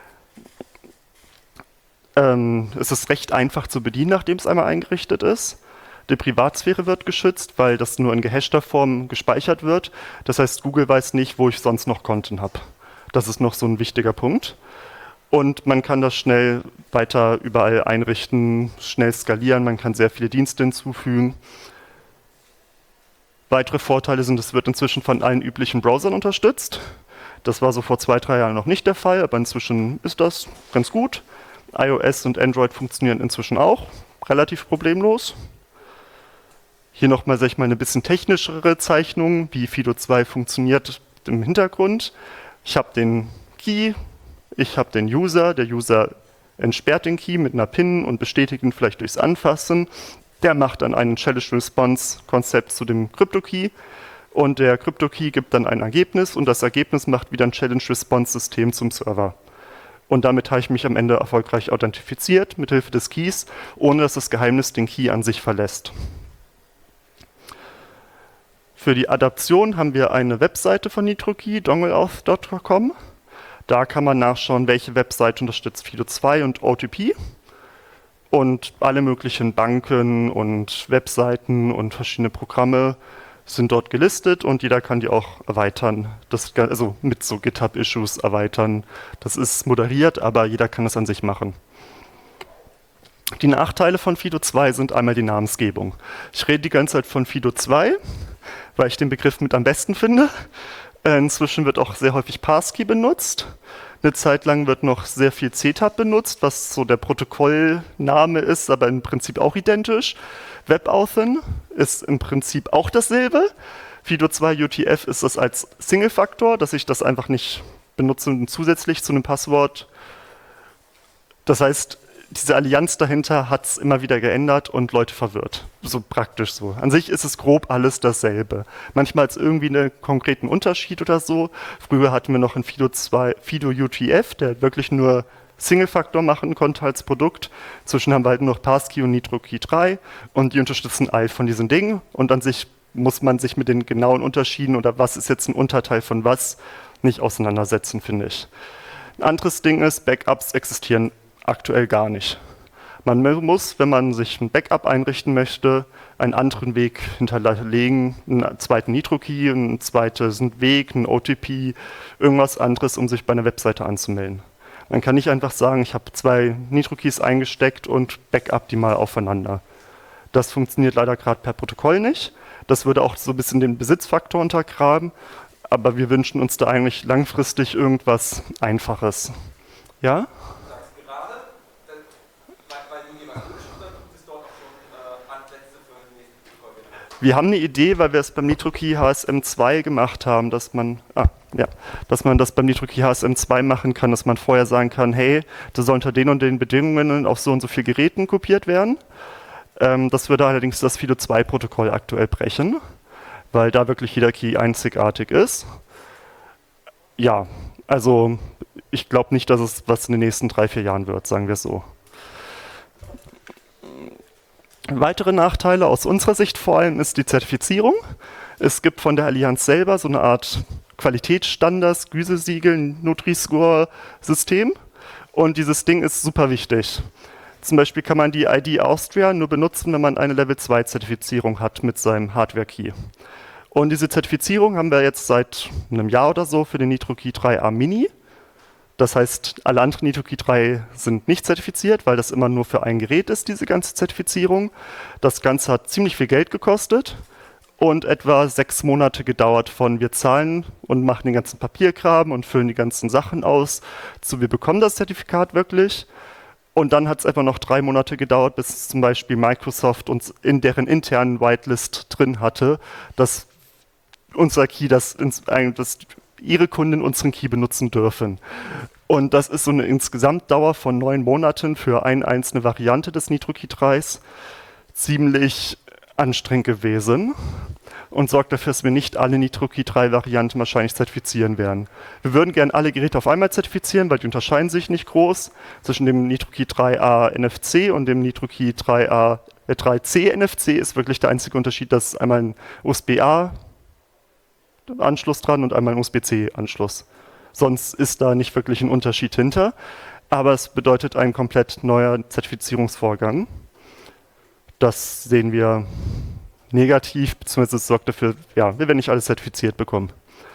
Ähm, es ist recht einfach zu bedienen, nachdem es einmal eingerichtet ist. Die Privatsphäre wird geschützt, weil das nur in gehashter Form gespeichert wird. Das heißt, Google weiß nicht, wo ich sonst noch Konten habe. Das ist noch so ein wichtiger Punkt. Und man kann das schnell weiter überall einrichten, schnell skalieren, man kann sehr viele Dienste hinzufügen. Weitere Vorteile sind, es wird inzwischen von allen üblichen Browsern unterstützt. Das war so vor zwei, drei Jahren noch nicht der Fall, aber inzwischen ist das ganz gut. iOS und Android funktionieren inzwischen auch relativ problemlos. Hier nochmal, sag ich mal, eine bisschen technischere Zeichnung, wie Fido zwei funktioniert im Hintergrund. Ich habe den Key Ich habe den User, der User entsperrt den Key mit einer PIN und bestätigt ihn vielleicht durchs Anfassen. Der macht dann einen Challenge-Response-Konzept zu dem Crypto-Key und der Crypto-Key gibt dann ein Ergebnis und das Ergebnis macht wieder ein Challenge-Response-System zum Server. Und damit habe ich mich am Ende erfolgreich authentifiziert mithilfe des Keys, ohne dass das Geheimnis den Key an sich verlässt. Für die Adaption haben wir eine Webseite von NitroKey, dongleauth punkt com. Da kann man nachschauen, welche Webseite unterstützt FIDO zwei und O T P. Und alle möglichen Banken und Webseiten und verschiedene Programme sind dort gelistet und jeder kann die auch erweitern, das, also mit so GitHub-Issues erweitern. Das ist moderiert, aber jeder kann das an sich machen. Die Nachteile von FIDO zwei sind einmal die Namensgebung. Ich rede die ganze Zeit von FIDO zwei, weil ich den Begriff mit am besten finde. Inzwischen wird auch sehr häufig Passkey benutzt. Eine Zeit lang wird noch sehr viel C T A B benutzt, was so der Protokollname ist, aber im Prinzip auch identisch. WebAuthn ist im Prinzip auch dasselbe. FIDO zwei U T F ist das als Single-Faktor, dass ich das einfach nicht benutze und zusätzlich zu einem Passwort. Das heißt, diese Allianz dahinter hat es immer wieder geändert und Leute verwirrt. So praktisch so. An sich ist es grob alles dasselbe. Manchmal hat es irgendwie einen konkreten Unterschied oder so. Früher hatten wir noch einen FIDO zwei, FIDO U T F, der wirklich nur Single-Faktor machen konnte als Produkt. Inzwischen haben wir halt noch Passkey und NitroKey drei und die unterstützen all von diesen Dingen. Und an sich muss man sich mit den genauen Unterschieden oder was ist jetzt ein Unterteil von was nicht auseinandersetzen, finde ich. Ein anderes Ding ist, Backups existieren aktuell gar nicht. Man muss, wenn man sich ein Backup einrichten möchte, einen anderen Weg hinterlegen, einen zweiten NitroKey, einen zweiten Weg, einen O T P, irgendwas anderes, um sich bei einer Webseite anzumelden. Man kann nicht einfach sagen, ich habe zwei NitroKeys eingesteckt und Backup die mal aufeinander. Das funktioniert leider gerade per Protokoll nicht. Das würde auch so ein bisschen den Besitzfaktor untergraben, aber wir wünschen uns da eigentlich langfristig irgendwas Einfaches. Ja? Wir haben eine Idee, weil wir es beim NitroKey H S M zwei gemacht haben, dass man, ah, ja, dass man das beim NitroKey H S M zwei machen kann, dass man vorher sagen kann, hey, das soll unter den und den Bedingungen auf so und so viel Geräten kopiert werden. Ähm, das würde allerdings das FIDO zwei Protokoll aktuell brechen, weil da wirklich jeder Key einzigartig ist. Ja, also ich glaube nicht, dass es was in den nächsten drei, vier Jahren wird, sagen wir es so. Weitere Nachteile aus unserer Sicht vor allem ist die Zertifizierung. Es gibt von der Allianz selber so eine Art Qualitätsstandards, Gütesiegel, Nutri-Score-System und dieses Ding ist super wichtig. Zum Beispiel kann man die I D Austria nur benutzen, wenn man eine Level zwei Zertifizierung hat mit seinem Hardware-Key. Und diese Zertifizierung haben wir jetzt seit einem Jahr oder so für den NitroKey drei A Mini. Das heißt, alle anderen NitroKey drei sind nicht zertifiziert, weil das immer nur für ein Gerät ist, diese ganze Zertifizierung. Das Ganze hat ziemlich viel Geld gekostet und etwa sechs Monate gedauert von wir zahlen und machen den ganzen Papierkram und füllen die ganzen Sachen aus, zu wir bekommen das Zertifikat wirklich. Und dann hat es etwa noch drei Monate gedauert, bis zum Beispiel Microsoft uns in deren internen Whitelist drin hatte, dass unser Key, das, das ihre Kunden unseren Key benutzen dürfen. Und das ist so eine Insgesamtdauer von neun Monaten für eine einzelne Variante des NitroKey drei ziemlich anstrengend gewesen und sorgt dafür, dass wir nicht alle NitroKey drei Varianten wahrscheinlich zertifizieren werden. Wir würden gerne alle Geräte auf einmal zertifizieren, weil die unterscheiden sich nicht groß zwischen dem NitroKey drei A N F C und dem NitroKey drei A, äh, drei C N F C ist wirklich der einzige Unterschied, dass einmal ein U S B A Anschluss dran und einmal ein U S B C Anschluss. Sonst ist da nicht wirklich ein Unterschied hinter, aber es bedeutet ein komplett neuer Zertifizierungsvorgang. Das sehen wir negativ, beziehungsweise es sorgt dafür, ja, wir werden nicht alles zertifiziert bekommen.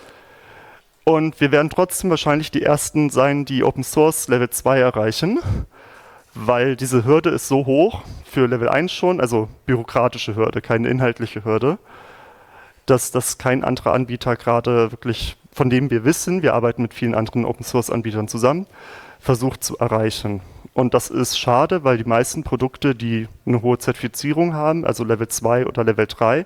Und wir werden trotzdem wahrscheinlich die Ersten sein, die Open Source Level zwei erreichen, weil diese Hürde ist so hoch, für Level eins schon, also bürokratische Hürde, keine inhaltliche Hürde, dass das kein anderer Anbieter gerade wirklich, von dem wir wissen, wir arbeiten mit vielen anderen Open-Source-Anbietern zusammen, versucht zu erreichen. Und das ist schade, weil die meisten Produkte, die eine hohe Zertifizierung haben, also Level zwei oder Level drei,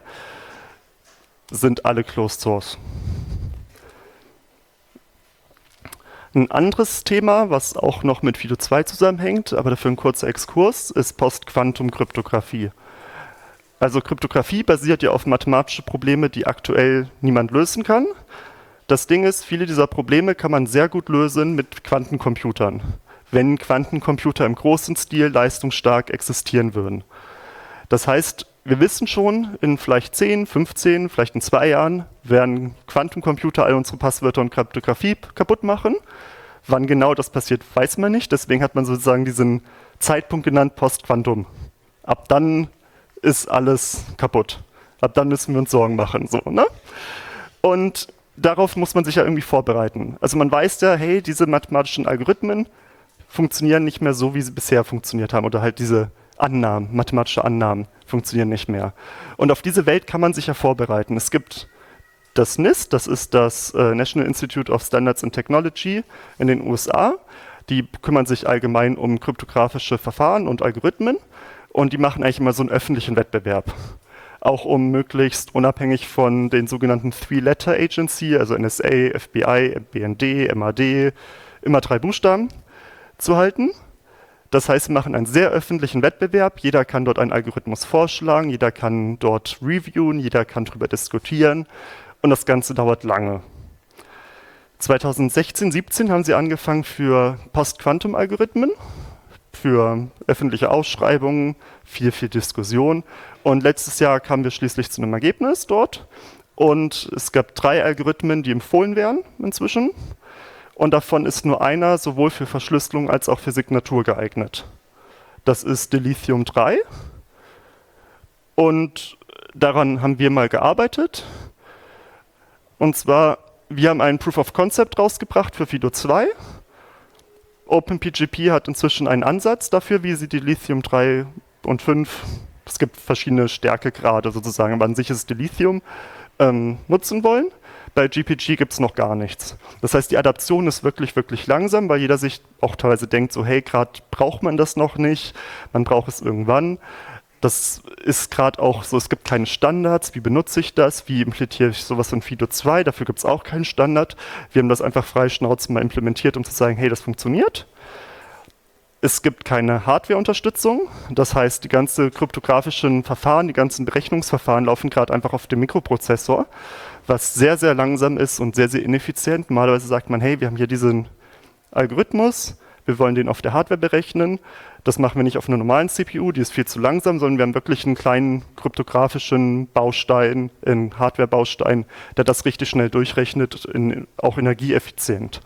sind alle Closed Source. Ein anderes Thema, was auch noch mit Fido zwei zusammenhängt, aber dafür ein kurzer Exkurs, ist Post-Quantum-Kryptographie. Also Kryptographie basiert ja auf mathematische Probleme, die aktuell niemand lösen kann. Das Ding ist, viele dieser Probleme kann man sehr gut lösen mit Quantencomputern, wenn Quantencomputer im großen Stil leistungsstark existieren würden. Das heißt, wir wissen schon, in vielleicht zehn, fünfzehn, vielleicht in zwei Jahren werden Quantencomputer all unsere Passwörter und Kryptographie kaputt machen. Wann genau das passiert, weiß man nicht. Deswegen hat man sozusagen diesen Zeitpunkt genannt, Postquantum. Ab dann ist alles kaputt. Ab dann müssen wir uns Sorgen machen. So, ne? Und darauf muss man sich ja irgendwie vorbereiten. Also man weiß ja, hey, diese mathematischen Algorithmen funktionieren nicht mehr so, wie sie bisher funktioniert haben. Oder halt diese Annahmen, mathematische Annahmen funktionieren nicht mehr. Und auf diese Welt kann man sich ja vorbereiten. Es gibt das NIST, das ist das äh, National Institute of Standards and Technology in den U S A. Die kümmern sich allgemein um kryptografische Verfahren und Algorithmen und die machen eigentlich immer so einen öffentlichen Wettbewerb. Auch um möglichst unabhängig von den sogenannten Three-Letter Agency, also N S A, F B I, B N D, M A D, immer drei Buchstaben zu halten. Das heißt, wir machen einen sehr öffentlichen Wettbewerb. Jeder kann dort einen Algorithmus vorschlagen, jeder kann dort reviewen, jeder kann darüber diskutieren und das Ganze dauert lange. zweitausendsechzehn, siebzehn haben sie angefangen für Post-Quantum-Algorithmen, für öffentliche Ausschreibungen, viel, viel Diskussion. Und letztes Jahr kamen wir schließlich zu einem Ergebnis dort und es gab drei Algorithmen, die empfohlen werden inzwischen. Und davon ist nur einer sowohl für Verschlüsselung als auch für Signatur geeignet. Das ist Dilithium drei. Und daran haben wir mal gearbeitet. Und zwar, wir haben einen Proof of Concept rausgebracht für Fido zwei. OpenPGP hat inzwischen einen Ansatz dafür, wie sie Dilithium drei und fünf, es gibt verschiedene Stärkegrade sozusagen, aber an sich ist Dilithium, ähm, nutzen wollen. Bei G P G gibt es noch gar nichts. Das heißt, die Adaption ist wirklich, wirklich langsam, weil jeder sich auch teilweise denkt, so hey, gerade braucht man das noch nicht, man braucht es irgendwann. Das ist gerade auch so, es gibt keine Standards, wie benutze ich das, wie implementiere ich sowas in Fido zwei, dafür gibt es auch keinen Standard. Wir haben das einfach frei Schnauze mal implementiert, um zu sagen, hey, das funktioniert. Es gibt keine Hardware-Unterstützung, das heißt, die ganzen kryptografischen Verfahren, die ganzen Berechnungsverfahren laufen gerade einfach auf dem Mikroprozessor, was sehr, sehr langsam ist und sehr, sehr ineffizient. Normalerweise sagt man, hey, wir haben hier diesen Algorithmus, wir wollen den auf der Hardware berechnen. Das machen wir nicht auf einer normalen C P U, die ist viel zu langsam, sondern wir haben wirklich einen kleinen kryptografischen Baustein, einen Hardware-Baustein, der das richtig schnell durchrechnet, in, auch energieeffizient.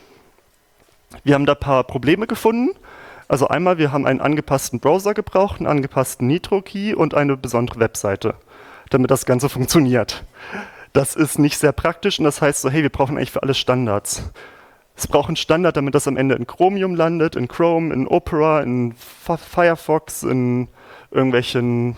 Wir haben da ein paar Probleme gefunden. Also einmal, wir haben einen angepassten Browser gebraucht, einen angepassten Nitro-Key und eine besondere Webseite, damit das Ganze funktioniert. Das ist nicht sehr praktisch und das heißt so, hey, wir brauchen eigentlich für alles Standards. Es braucht einen Standard, damit das am Ende in Chromium landet, in Chrome, in Opera, in Firefox, in irgendwelchen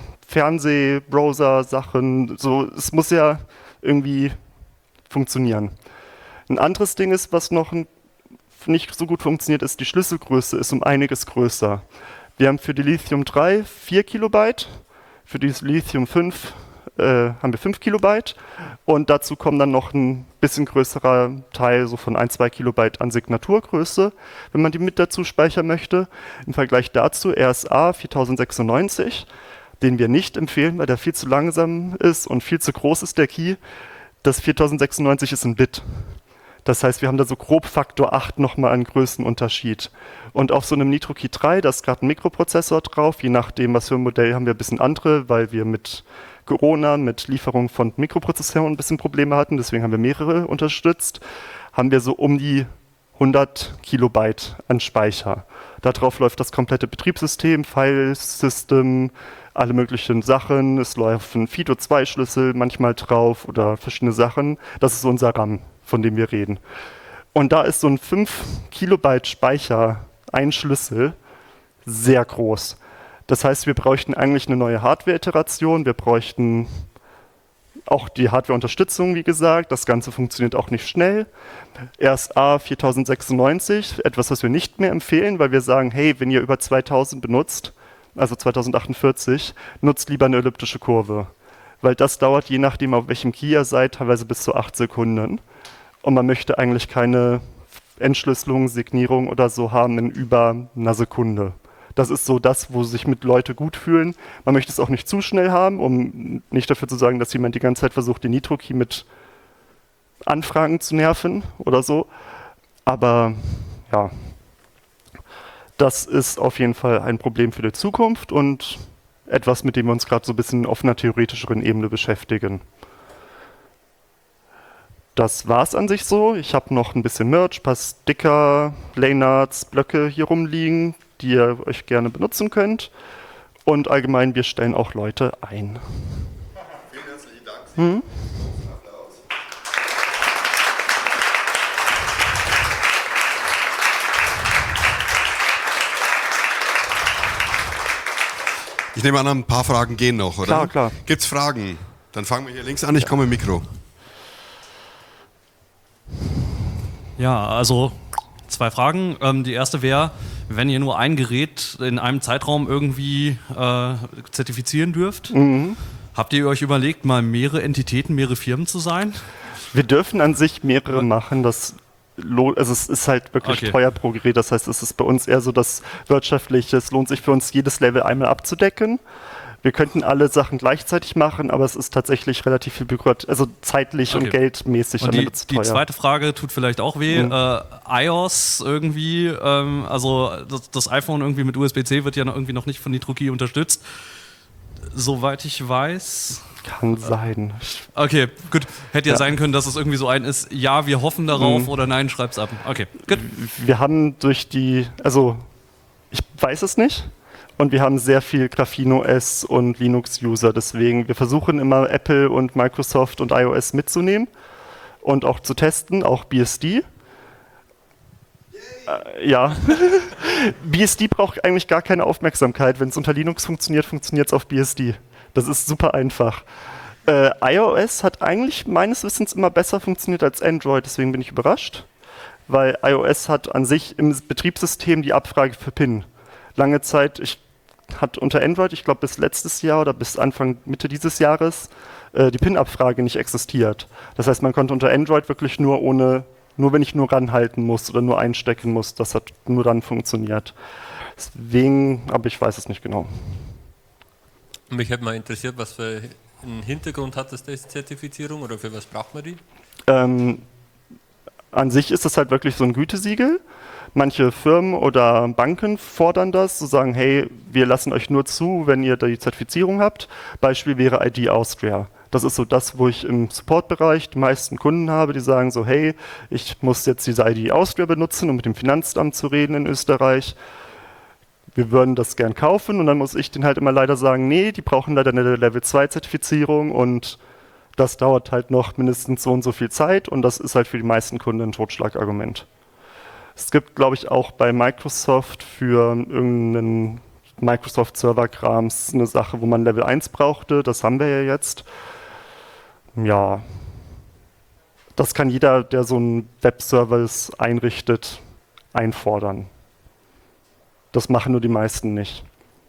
Fernsehbrowser-Sachen. So, es muss ja irgendwie funktionieren. Ein anderes Ding ist, was noch nicht so gut funktioniert, ist die Schlüsselgröße ist um einiges größer. Wir haben für die Lithium drei vier Kilobyte, für die Lithium fünf äh, haben wir fünf Kilobyte und dazu kommt dann noch ein bisschen größerer Teil, so von ein, zwei Kilobyte an Signaturgröße, wenn man die mit dazu speichern möchte. Im Vergleich dazu R S A viertausendsechsundneunzig, den wir nicht empfehlen, weil der viel zu langsam ist und viel zu groß ist, der Key. Das viertausendsechsundneunzig ist ein Bit. Das heißt, wir haben da so grob Faktor acht nochmal einen Größenunterschied. Und auf so einem Nitro-Key drei, da ist gerade ein Mikroprozessor drauf, je nachdem, was für ein Modell, haben wir ein bisschen andere, weil wir mit Corona, mit Lieferung von Mikroprozessoren ein bisschen Probleme hatten, deswegen haben wir mehrere unterstützt, haben wir so um die hundert Kilobyte an Speicher. Darauf läuft das komplette Betriebssystem, Filesystem, alle möglichen Sachen. Es läuft ein Fido zwei Schlüssel manchmal drauf oder verschiedene Sachen. Das ist unser RAM, von dem wir reden. Und da ist so ein fünf Kilobyte Speicher, ein Schlüssel, sehr groß. Das heißt, wir bräuchten eigentlich eine neue Hardware-Iteration, wir bräuchten auch die Hardware-Unterstützung, wie gesagt. Das Ganze funktioniert auch nicht schnell. R S A viertausendsechsundneunzig, etwas, was wir nicht mehr empfehlen, weil wir sagen, hey, wenn ihr über zweitausend benutzt, also zweitausendachtundvierzig, nutzt lieber eine elliptische Kurve. Weil das dauert, je nachdem, auf welchem Key ihr seid, teilweise bis zu acht Sekunden. Und man möchte eigentlich keine Entschlüsselung, Signierung oder so haben in über einer Sekunde. Das ist so das, wo sich mit Leute gut fühlen. Man möchte es auch nicht zu schnell haben, um nicht dafür zu sorgen, dass jemand die ganze Zeit versucht, den Nitro-Key mit Anfragen zu nerven oder so. Aber ja, das ist auf jeden Fall ein Problem für die Zukunft und etwas, mit dem wir uns gerade so ein bisschen auf einer theoretischeren Ebene beschäftigen. Das war's an sich so. Ich habe noch ein bisschen Merch, ein paar Sticker, Lanearts, Blöcke hier rumliegen, die ihr euch gerne benutzen könnt. Und allgemein, wir stellen auch Leute ein. Vielen herzlichen Dank. Hm? Applaus. Ich nehme an, ein paar Fragen gehen noch, oder? Klar, klar. Gibt's Fragen? Dann fangen wir hier links an, ich komme im Mikro. Ja, also zwei Fragen. Ähm, die erste wäre, wenn ihr nur ein Gerät in einem Zeitraum irgendwie äh, zertifizieren dürft, Mhm. habt ihr euch überlegt, mal mehrere Entitäten, mehrere Firmen zu sein? Wir dürfen an sich mehrere machen. Das lohnt, also es ist halt wirklich Okay. teuer pro Gerät. Das heißt, es ist bei uns eher so das Wirtschaftliche. Es lohnt sich für uns, jedes Level einmal abzudecken. Wir könnten alle Sachen gleichzeitig machen, aber es ist tatsächlich relativ viel Bürokrat, also zeitlich Okay. und geldmäßig Und am die, Ende zu die teuer. zweite Frage tut vielleicht auch weh. Mhm. Äh, iOS irgendwie, ähm, also das, das iPhone irgendwie mit U S B C wird ja noch irgendwie noch nicht von NitroKey unterstützt. Soweit ich weiß. Kann sein. Ich- Okay, gut. Hätte ja, Ja. sein können, dass es irgendwie so ein ist, ja, wir hoffen darauf Mhm. oder nein, schreib's ab. Okay, gut. Wir haben durch die, also ich weiß es nicht. Und wir haben sehr viel Graphene O S und Linux-User. Deswegen, wir versuchen immer Apple und Microsoft und iOS mitzunehmen und auch zu testen, auch B S D. Äh, ja. B S D braucht eigentlich gar keine Aufmerksamkeit. Wenn es unter Linux funktioniert, funktioniert es auf B S D. Das ist super einfach. Äh, iOS hat eigentlich meines Wissens immer besser funktioniert als Android, deswegen bin ich überrascht. Weil iOS hat an sich im Betriebssystem die Abfrage für PIN. Lange Zeit, ich hat unter Android, ich glaube bis letztes Jahr oder bis Anfang, Mitte dieses Jahres, äh, die PIN-Abfrage nicht existiert. Das heißt, man konnte unter Android wirklich nur ohne, nur wenn ich nur ranhalten muss oder nur einstecken muss, das hat nur dann funktioniert. Deswegen, aber ich weiß es nicht genau. Mich hätte mal interessiert, was für einen Hintergrund hat das, diese Zertifizierung oder für was braucht man die? Ähm, an sich ist es halt wirklich so ein Gütesiegel. Manche Firmen oder Banken fordern das, so sagen, hey, wir lassen euch nur zu, wenn ihr die Zertifizierung habt. Beispiel wäre I D Austria. Das ist so das, wo ich im Supportbereich die meisten Kunden habe, die sagen so, hey, ich muss jetzt diese I D Austria benutzen, um mit dem Finanzamt zu reden in Österreich. Wir würden das gern kaufen und dann muss ich denen halt immer leider sagen, nee, die brauchen leider eine Level zwei Zertifizierung und das dauert halt noch mindestens so und so viel Zeit und das ist halt für die meisten Kunden ein Totschlagargument. Es gibt, glaube ich, auch bei Microsoft für irgendeinen Microsoft-Server-Krams eine Sache, wo man Level eins brauchte. Das haben wir ja jetzt. Ja, das kann jeder, der so einen Webservice einrichtet, einfordern. Das machen nur die meisten nicht.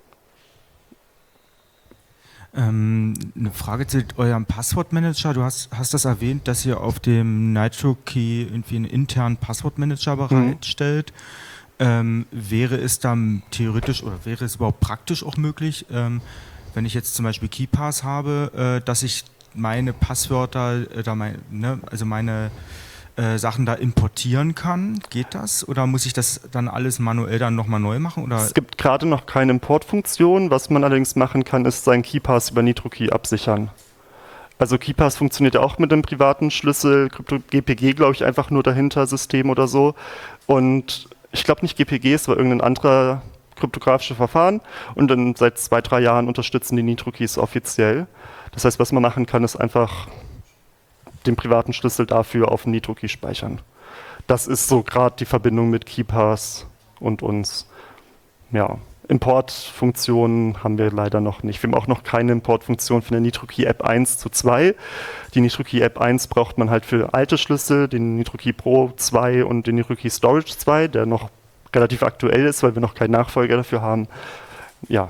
Ähm, eine Frage zu eurem Passwortmanager. Du hast, hast das erwähnt, dass ihr auf dem NitroKey irgendwie einen internen Passwortmanager bereitstellt. Mhm. Ähm, wäre es dann theoretisch oder wäre es überhaupt praktisch auch möglich, ähm, wenn ich jetzt zum Beispiel KeyPass habe, äh, dass ich meine Passwörter, äh, da mein, ne, also meine äh, Sachen da importieren kann? Geht das? Oder muss ich das dann alles manuell dann nochmal neu machen? Oder? Es gibt gerade noch keine Importfunktion. Was man allerdings machen kann, ist seinen KeyPass über NitroKey absichern. Also KeyPass funktioniert ja auch mit einem privaten Schlüssel, G P G glaube ich einfach nur dahinter, System oder so. Und ich glaube nicht G P G, es war irgendein anderer kryptografisches Verfahren. Und dann seit zwei, drei Jahren unterstützen die NitroKeys offiziell. Das heißt, was man machen kann, ist einfach den privaten Schlüssel dafür auf dem NitroKey speichern. Das ist so gerade die Verbindung mit KeyPass und uns. Ja, Importfunktionen haben wir leider noch nicht. Wir haben auch noch keine Importfunktion für eine NitroKey App eins zu zwei. Die NitroKey App eins braucht man halt für alte Schlüssel, den NitroKey Pro zwei und den NitroKey Storage zwei, der noch relativ aktuell ist, weil wir noch keinen Nachfolger dafür haben. Ja.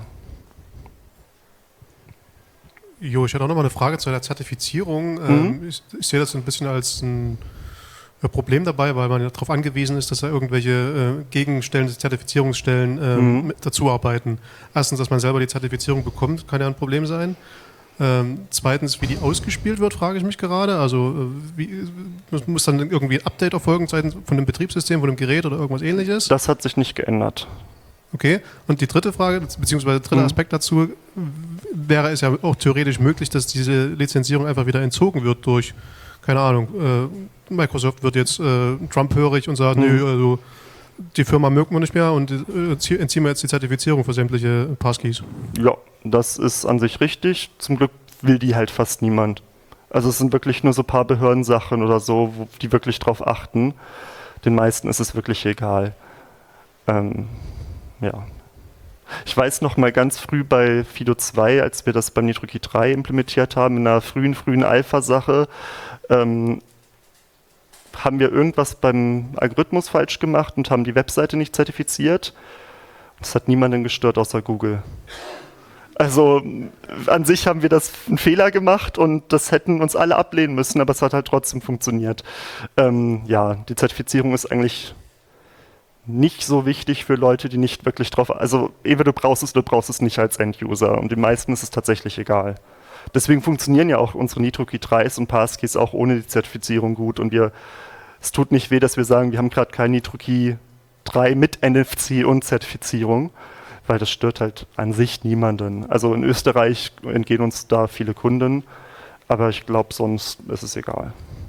Jo, ich hatte auch noch mal eine Frage zu der Zertifizierung. Mhm. Ähm, ich, ich sehe das ein bisschen als ein Problem dabei, weil man ja darauf angewiesen ist, dass da irgendwelche äh, Gegenstellen, Zertifizierungsstellen äh, Mhm. mit dazuarbeiten. Erstens, dass man selber die Zertifizierung bekommt, kann ja ein Problem sein. Ähm, zweitens, wie die ausgespielt wird, frage ich mich gerade. Also äh, wie, muss, muss dann irgendwie ein Update erfolgen seitens von dem Betriebssystem, von dem Gerät oder irgendwas ähnliches? Das hat sich nicht geändert. Okay. Und die dritte Frage, beziehungsweise der dritte Mhm. Aspekt dazu, wäre es ja auch theoretisch möglich, dass diese Lizenzierung einfach wieder entzogen wird durch, keine Ahnung, äh, Microsoft wird jetzt äh, Trump-hörig und sagt, Mhm. nö, also die Firma mögen wir nicht mehr und äh, zie- entziehen wir jetzt die Zertifizierung für sämtliche Passkeys. Ja, das ist an sich richtig. Zum Glück will die halt fast niemand. Also es sind wirklich nur so ein paar Behördensachen oder so, wo die wirklich drauf achten. Den meisten ist es wirklich egal. Ähm, ja. Ich weiß noch mal ganz früh bei Fido zwei, als wir das beim NitroKey drei implementiert haben, in einer frühen, frühen Alpha-Sache, ähm, haben wir irgendwas beim Algorithmus falsch gemacht und haben die Webseite nicht zertifiziert. Das hat niemanden gestört außer Google. Also an sich haben wir das einen Fehler gemacht und das hätten uns alle ablehnen müssen, aber es hat halt trotzdem funktioniert. Ähm, ja, die Zertifizierung ist eigentlich nicht so wichtig für Leute, die nicht wirklich drauf... Also entweder du brauchst es oder du brauchst es nicht als End-User und den meisten ist es tatsächlich egal. Deswegen funktionieren ja auch unsere NitroKey dreis und Passkeys auch ohne die Zertifizierung gut und wir... Es tut nicht weh, dass wir sagen, wir haben gerade kein NitroKey drei mit N F C und Zertifizierung, weil das stört halt an sich niemanden. Also in Österreich entgehen uns da viele Kunden, aber ich glaube, sonst ist es egal.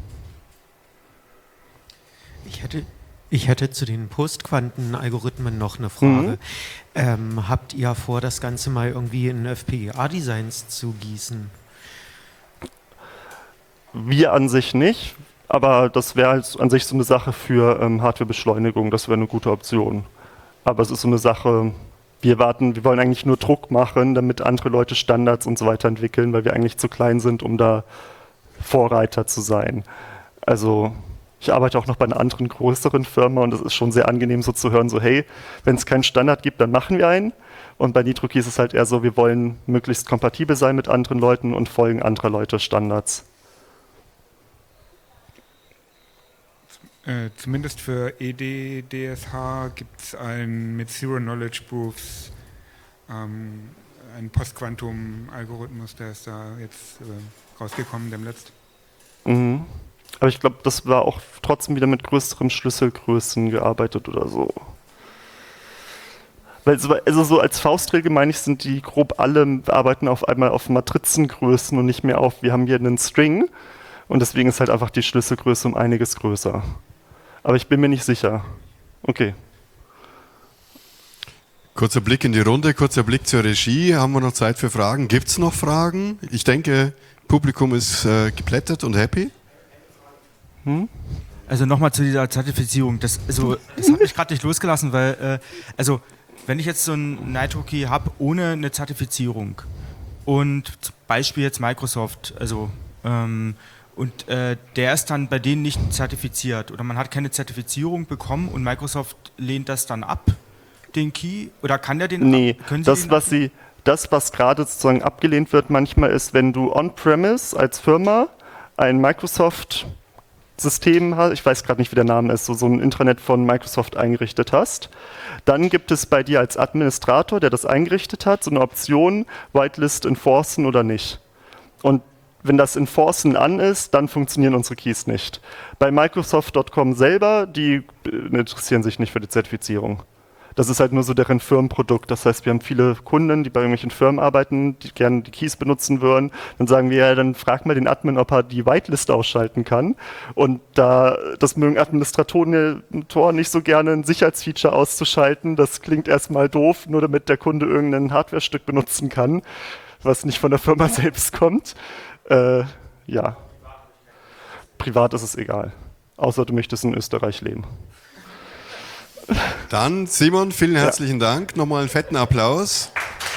Ich hätte, ich hätte zu den Postquanten-Algorithmen noch eine Frage. Mhm. Ähm, habt ihr vor, das Ganze mal irgendwie in F P G A-Designs zu gießen? Wir an sich nicht, aber das wäre halt an sich so eine Sache für ähm, Hardwarebeschleunigung, das wäre eine gute Option. Aber es ist so eine Sache, wir warten, wir wollen eigentlich nur Druck machen, damit andere Leute Standards und so weiter entwickeln, weil wir eigentlich zu klein sind, um da Vorreiter zu sein. Also ich arbeite auch noch bei einer anderen größeren Firma und es ist schon sehr angenehm so zu hören, so hey, wenn es keinen Standard gibt, dann machen wir einen. Und bei NitroKey ist es halt eher so, wir wollen möglichst kompatibel sein mit anderen Leuten und folgen anderer Leute Standards. Äh, zumindest für E D D S H gibt es ein mit Zero Knowledge Proofs ähm, ein Postquantum-Algorithmus, der ist da jetzt äh, rausgekommen demnächst. Mhm. Aber ich glaube, das war auch trotzdem wieder mit größeren Schlüsselgrößen gearbeitet oder so. Weil so, also so als Faustregel meine ich, sind die grob alle arbeiten auf einmal auf Matrizengrößen und nicht mehr auf, wir haben hier einen String und deswegen ist halt einfach die Schlüsselgröße um einiges größer. Aber ich bin mir nicht sicher. Okay. Kurzer Blick in die Runde, kurzer Blick zur Regie. Haben wir noch Zeit für Fragen? Gibt es noch Fragen? Ich denke, Publikum ist äh, geplättet und happy. Hm? Also nochmal zu dieser Zertifizierung. Das, also, das hat mich gerade nicht losgelassen, weil, äh, also, wenn ich jetzt so einen NitroKey habe ohne eine Zertifizierung und zum Beispiel jetzt Microsoft, also, ähm, und äh, der ist dann bei denen nicht zertifiziert oder man hat keine Zertifizierung bekommen und Microsoft lehnt das dann ab, den Key? Oder kann der den Nee, ab, können Sie das, den was sie, das, was gerade sozusagen abgelehnt wird manchmal, ist, wenn du on-premise als Firma ein Microsoft-System hast, ich weiß gerade nicht, wie der Name ist, so, so ein Intranet von Microsoft eingerichtet hast, dann gibt es bei dir als Administrator, der das eingerichtet hat, so eine Option, Whitelist enforcen oder nicht. Und wenn das Enforcen an ist, dann funktionieren unsere Keys nicht. Bei Microsoft Punkt com selber, die interessieren sich nicht für die Zertifizierung. Das ist halt nur so deren Firmenprodukt. Das heißt, wir haben viele Kunden, die bei irgendwelchen Firmen arbeiten, die gerne die Keys benutzen würden. Dann sagen wir, ja, dann frag mal den Admin, ob er die Whitelist ausschalten kann. Und da, das mögen Administratoren nicht so gerne, ein Sicherheitsfeature auszuschalten. Das klingt erstmal doof, nur damit der Kunde irgendein Hardwarestück benutzen kann, was nicht von der Firma selbst kommt. Äh, ja. Privat ist es egal. Außer du möchtest in Österreich leben. Dann, Simon, vielen herzlichen ja. Dank. Nochmal einen fetten Applaus.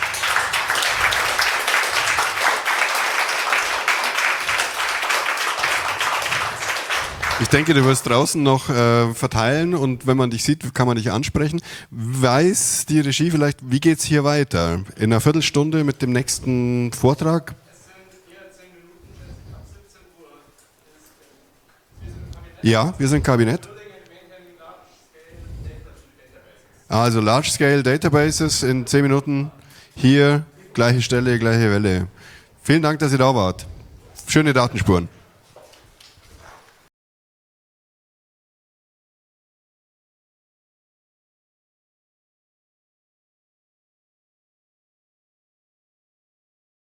Ich denke, du wirst draußen noch äh, verteilen und wenn man dich sieht, kann man dich ansprechen. Weiß die Regie vielleicht, wie geht es hier weiter? In einer Viertelstunde mit dem nächsten Vortrag? Ja, wir sind Kabinett. Also Large Scale Databases in zehn Minuten. Hier, gleiche Stelle, gleiche Welle. Vielen Dank, dass ihr da wart. Schöne Datenspuren.